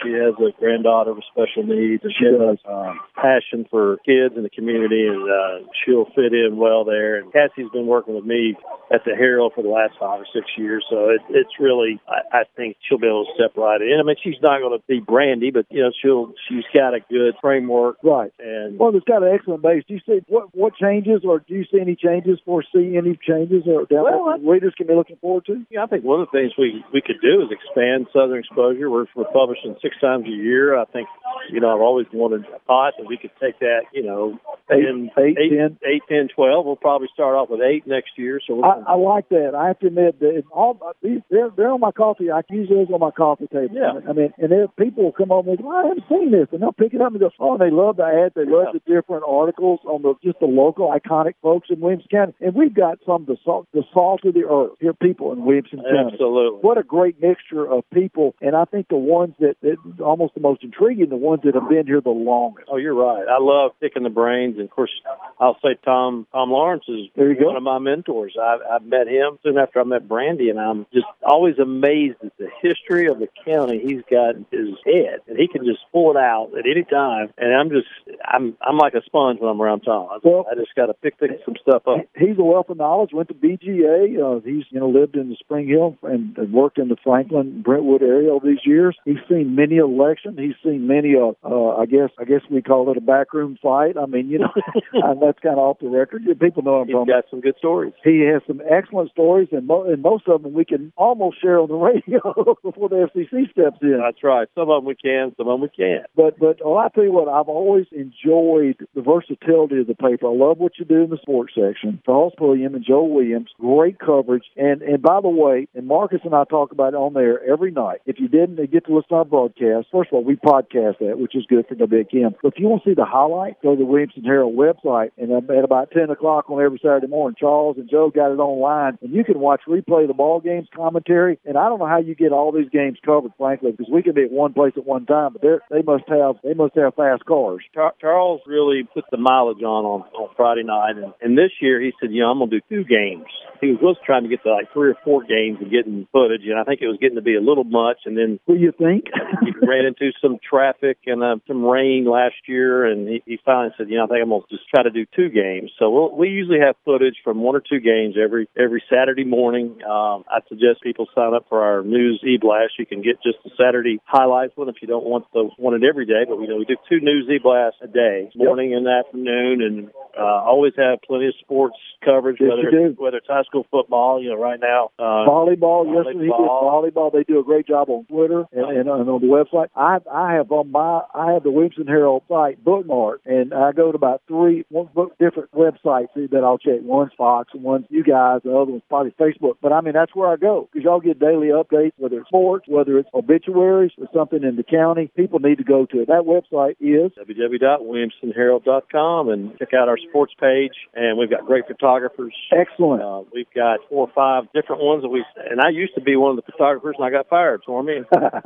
a granddaughter with special needs, and she has um, passion for kids in the community, and uh, she'll fit in well there. And Cassie's been working with me at the Herald for the last five or six years, so it, it's really, I, I think she'll be able to step right in. I mean, she's not going to be Brandy, but you know, she'll she's got a good framework, right? And well, it's got an excellent base. Do you see what what changes, or do you see any changes? Foresee any changes, or down well, that readers can be looking forward to? Yeah, I think one of the things we we could do is expand Southern Exposure. We're, we're publishing six times a year. I think, you know, I've always wanted a thought that we could take that, you know, eight, in eight, eight, ten. eight, ten, twelve. We'll probably start off with eight next year. So we're I, I like that. I have to admit that all these they're, they're on my coffee. I can use those on my coffee table. Yeah. I mean, and if people will come over and go, I haven't seen this, and they'll pick it up and go, oh, and they love the ads. They love Yeah. the different articles on the just the local iconic folks in Williamson County. And we've got some of the salt, the salt of the earth here, people in Williamson County. Absolutely. What a great mixture of people. And I think the ones that, that almost the most intriguing, the ones that have been here the longest. Oh, you're right. I love picking the brains. And, of course, I'll say Tom Tom Lawrence is there you go. one of my mentors. I, I met him soon after I met Brandy, and I'm just always amazed at the history of the county he's got in his head. And he can just pull it out at any time. And I'm just, I'm I'm like a sponge when I'm around Tom. I, well, I just got to pick, pick some stuff up. He's a wealth of knowledge, went to B G A. Uh, he's, you know, lived in the Spring Hill and, and worked in the Franklin, Brentwood area over these years. He's seen many elections. He's seen many, uh, uh, I guess, I guess we call it a backroom fight. I mean, you know, and that's kind of off the record. People know I'm He's from. got some good stories. He has some excellent stories, and, mo- and most of them we can almost share on the radio before the F C C steps in. That's right. Some of them we can, some of them we can't. But, but oh, I tell you what, I've always enjoyed the versatility of the paper. I love what you do in the sports section. Charles Pulliam and Joe Williams, great coverage. And, and by the way, and Marcus and I talk about it on there every night. If you didn't get to listen to our broadcast, first of all, we podcast that, which is good for W K M. But if you want to see the highlight, go to the Williamson Herald website, and at about ten o'clock on every Saturday morning, Charles and Joe got it online, and you can watch replay of the ball games, commentary, and I don't know how you get all these games covered, frankly, because we can be at one place at one time, but they must have they must have fast cars. Char- Charles really put the mileage on on, on Friday night, and, and this year he said, you know, I'm going to do two games. He was trying to get to like three or four games and getting footage, and I think it was getting to be a little much, and then what do you think? he ran into some traffic and uh, some rain last year, and he, he finally said, you know, I think I'm going to just try to do two games. So we'll, we usually have footage from one or two games every every Saturday morning. Um, I suggest people sign up for our news e-blast. You can get just the Saturday highlights one if you don't want the want it every day, but we you know we do two news e-blasts a day, morning yep. and afternoon, and uh, always have plenty of sports coverage, yes, whether whether it's high school football, you know, right now. Uh, volleyball, volleyball. yes, he did volleyball. They do a great job on Twitter and, and, and on the website. I I have on my I have the Williamson Herald site bookmarked, and I go to about three one, different websites that I'll check. One's Fox, and one's you guys, the other one's probably Facebook. But I mean, that's where I go because y'all get daily updates, whether it's sports, whether it's obituaries or something in the county. People need to go to it. That website is w w w dot williamson herald dot com and check out our sports page. And we've got great photographers. Excellent. Uh, we've got four or five different ones that we. And I used to be one of the photographers, and I got fired for me.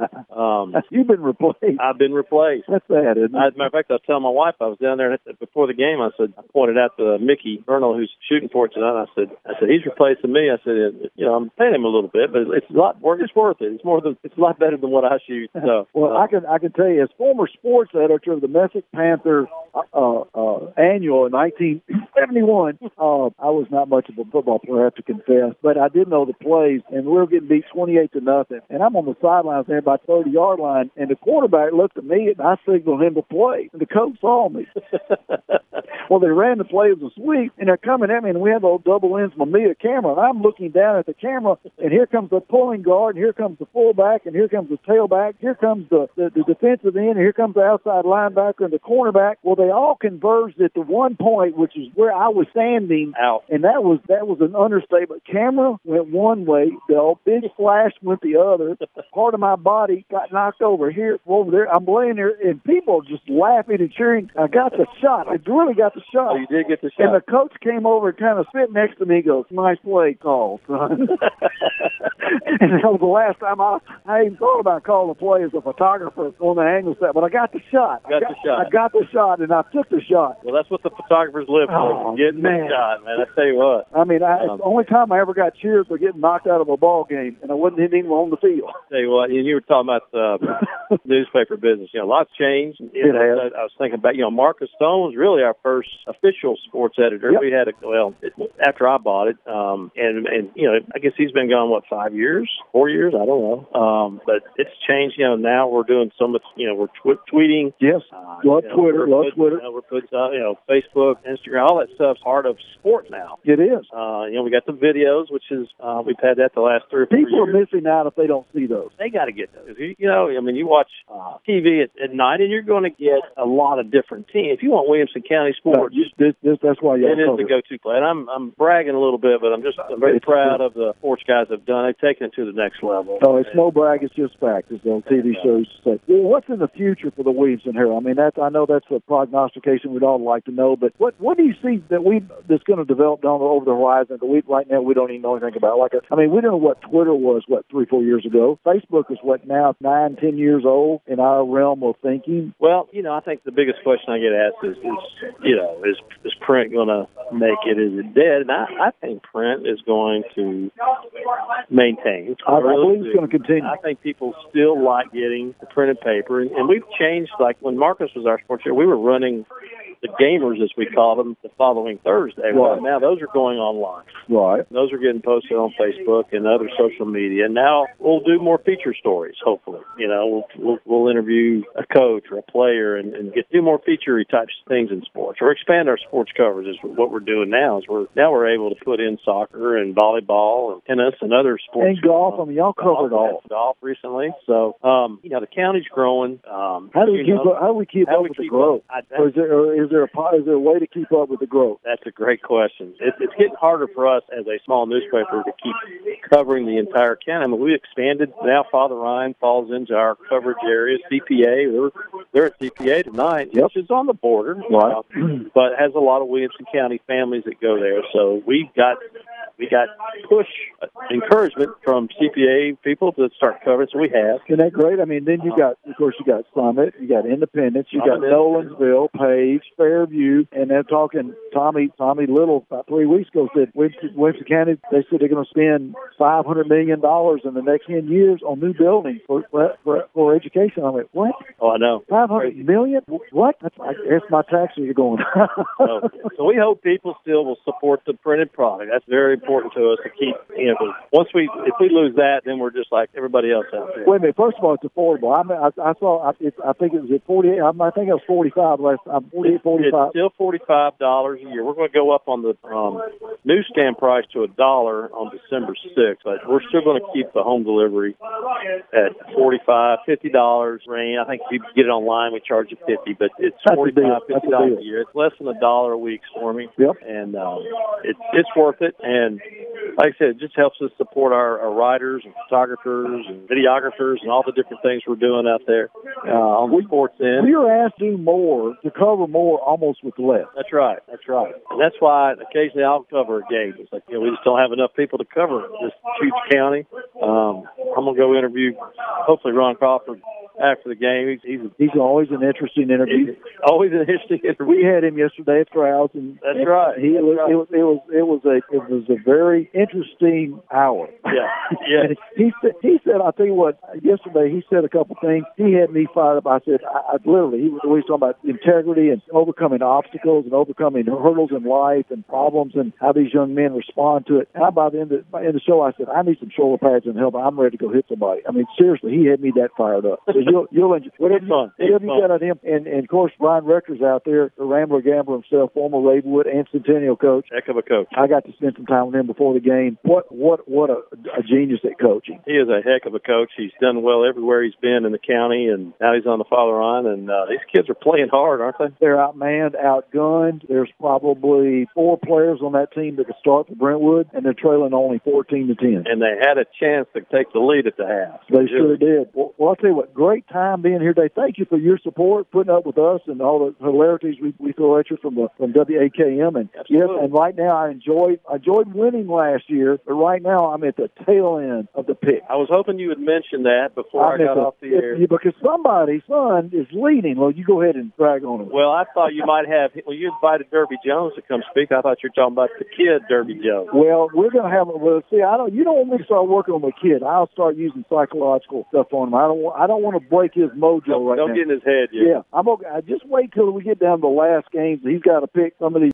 um, You've been replaced. I've been replaced. That's sad, isn't it? As a matter of fact, I was telling my wife I was down there before the game. I said I pointed out to Mickey Bernal, who's shooting for it tonight. I said, I said he's replacing me. I said, you know, I'm paying him a little bit, but it's a lot. It's worth it. It's more than. It's a lot better than what I shoot. So, well, uh, I can I can tell you, as former sports editor of the Messick Panther uh, uh, annual in nineteen seventy-one, uh, I was not much of a football player, I have to confess, but I did know the plays, and we were getting beat twenty-eight to nothing. And I'm on the sidelines there by thirty yard line, and the quarterback looked at me, and I signaled him to play, and the coach saw me. Well, they ran the play as a sweep, and they're coming at me, and we have those double lens Mamiya camera, and I'm looking down at the camera, and here comes the pulling guard, and here comes the fullback, and here comes the tailback, here comes the, the, the defensive end, and here comes the outside linebacker and the cornerback. Well, they all converged at the one point, which is where I was standing, Ow. and that was that was an understatement. Camera went one way, the big flash went the other. Part of my body got knocked over here, over there. I'm laying there, and people just laughing and cheering. I got the shot. I really got the shot. Oh, you did get the shot. And the coach came over and kind of sit next to me and goes, nice play call, son. And that was the last time I, I even thought about calling a play as a photographer on the angle set, but I got the shot. Got, I got the shot. I got the shot, and I took the shot. Well, that's what the photographers live for, Oh, getting man. the shot, man. I tell you what. I mean, I, Um, it's the only time I ever got cheered for getting knocked out of a ball game, and I wasn't even on the field. Tell you what, you, you were talking about uh, newspaper business. You know, lots changed. You It know, has. I, I was thinking about, you know, Marcus Stone was really our first official sports editor. Yep. We had a, well, it, after I bought it, um, and, and, you know, I guess he's been gone, what, five years, four years? I don't know. Um, but it's changed. You know, now we're doing so much, you know, we're tw- tweeting. Yes. Uh, love you know, Twitter. we're Love putting, Twitter. You know, we're putting, uh, you know, Facebook, Instagram, all that stuff's part of sport now. It is. Uh, you know, we got the videos, which is, uh, we've had that the last three or four People years. are missing out if they don't see those. They got to get those. You, you know, I mean, you watch uh, T V at, at night, and you're going to get a lot of different teams. If you want Williamson County sports, No, this, this, that's why you it is the go-to play. And I'm I'm bragging a little bit, but I'm just I'm very It's proud true. of the sports guys have done. They've taken it to the next level. No, it's no brag. It's just fact. It's on T V shows. Say, well, what's in the future for the Williamson Herald? I mean, that's I know that's a prognostication we'd all like to know, but what what do you see that we that's going to develop down over the horizon that we right now we don't even know anything about? Like, I mean, we don't know what Twitter was what three four years ago. Facebook is what now nine ten years old in our realm of thinking. Well, you know, I think the biggest question I get asked is, is you know, is is print going to make it? Is it dead? And I, I think print is going to maintain. I, I really believe it's do. going to continue. I think people still like getting the printed paper, and, and we've changed. Like when Marcus was our sports editor, we were running the gamers, as we call them, the following Thursday. Well, now those are going online. Right. Those are getting posted on Facebook and other social media. And now we'll do more feature stories, hopefully. You know, we'll we'll, we'll interview a coach or a player and, and get do more feature types of things in sports, or expand our sports coverage. Is what we're doing now. Is we're now we're able to put in soccer and volleyball and tennis and other sports. And golf. I mean, y'all covered all. Golf recently. So, um, you know, the county's growing. Um, How do we you keep know, up, how do we keep how up we with keep the growth? up? I- Or is there or is there a po- is there a way to keep up with the growth? That's a great question. It, it's getting harder for us as a small newspaper to keep covering the entire county. I mean, we expanded. Now Father Ryan falls into our coverage area. C P A, they're, they're at C P A tonight, yep. which is on the border, right. uh, but has a lot of Williamson County families that go there. So we got we got push uh, encouragement from C P A people to start covering. So we have. Isn't that great? I mean, then you got, of course, you got Summit, you got Independence, you got Summit. Nolansville, Page, Fairview, and they're talking. Tommy Tommy Little about three weeks ago said Williamson County. They said they're going to spend five hundred million dollars in the next ten years on new buildings for for, for education. I went, what? Oh, I know. Five hundred million? What? That's, I guess my taxes are going. so, so we hope people still will support the printed product. That's very important to us to keep. You know, 'cause once we if we lose that, then we're just like everybody else out there. Wait a minute. First of all, it's affordable. I mean, I, I saw. I, it, I think it was at forty-eight. I, I think it was forty-five last. I'm forty-eight, forty-five. It's still forty-five dollars a year. We're going to go up on the um, newsstand price to a dollar on December sixth, but we're still going to keep the home delivery at forty-five, fifty dollars range. I think if you get it online, we charge you fifty, but it's That's a forty-five, deal. That's fifty a dollars deal. a year. It's less than a dollar a week for me. Yep. And um, it's it's worth it. And like I said, it just helps us support our, our writers and photographers and videographers and all the different things we're doing out there uh, on the sports end. We are asked to do more, to cover more, almost with less. That's right. That's right. And that's why occasionally I'll cover a game. It's like, you know, we just don't have enough people to cover this huge county. Um, I'm going to go interview, hopefully, Ron Crawford after the game. He's he's, he's always an interesting interview. Always an interesting interview. We had him yesterday at Stroud's, and that's and right. He that's was, right. It was it was it was a it was a very interesting hour. Yeah, yeah. he said he said I tell you what. Yesterday he said a couple things. He had me fired up. I said I, I literally he was, he was talking about integrity and overcoming obstacles and overcoming hurdles in life and problems and how these young men respond to it. And by the end of, by the, end of the show, I said I need some shoulder pads and help. I'm ready to go hit somebody. I mean seriously, he had me that fired up. So you'll you'll enjoy whatever, fun. whatever you got on him. And, and of course Brian Rector's out there, the Rambler Gambler himself, former Ravenwood and Centennial coach. Heck of a coach. I got to spend some time with him before the game. What what what a, a genius at coaching. He is a heck of a coach. He's done well everywhere he's been in the county, and now he's on the Father Ryan. And uh, these kids are playing hard, aren't they? They're outmanned, outgunned. There's probably four players on that team that could start for Brentwood, and they're trailing only fourteen to ten. And they had a chance to take the lead at the half. They sure did. Well, well, I'll tell you what, great time being here today. Thank you for your support, putting up with us and all the hilarities we, we throw at you from the from W A K M. And yes, and right now I enjoyed I enjoyed winning last year, but right now I'm at the tail end of the pick. I was hoping you would mention that before I'm I got the, off the air. You, because somebody's son is leading. Well, you go ahead and brag on him. Well, I thought you might have. Well, you invited Derby Jones to come speak. I thought you were talking about the kid, Derby Jones. Well, we're going to have. Well, see, I don't. You don't want me to start working on the kid. I'll start using psychological stuff on him. I don't. Want, I don't want to break his mojo Don't, right don't now. get in his head yet. Yeah, I'm okay. I just wait till we get down to the last games. He's got to pick some of these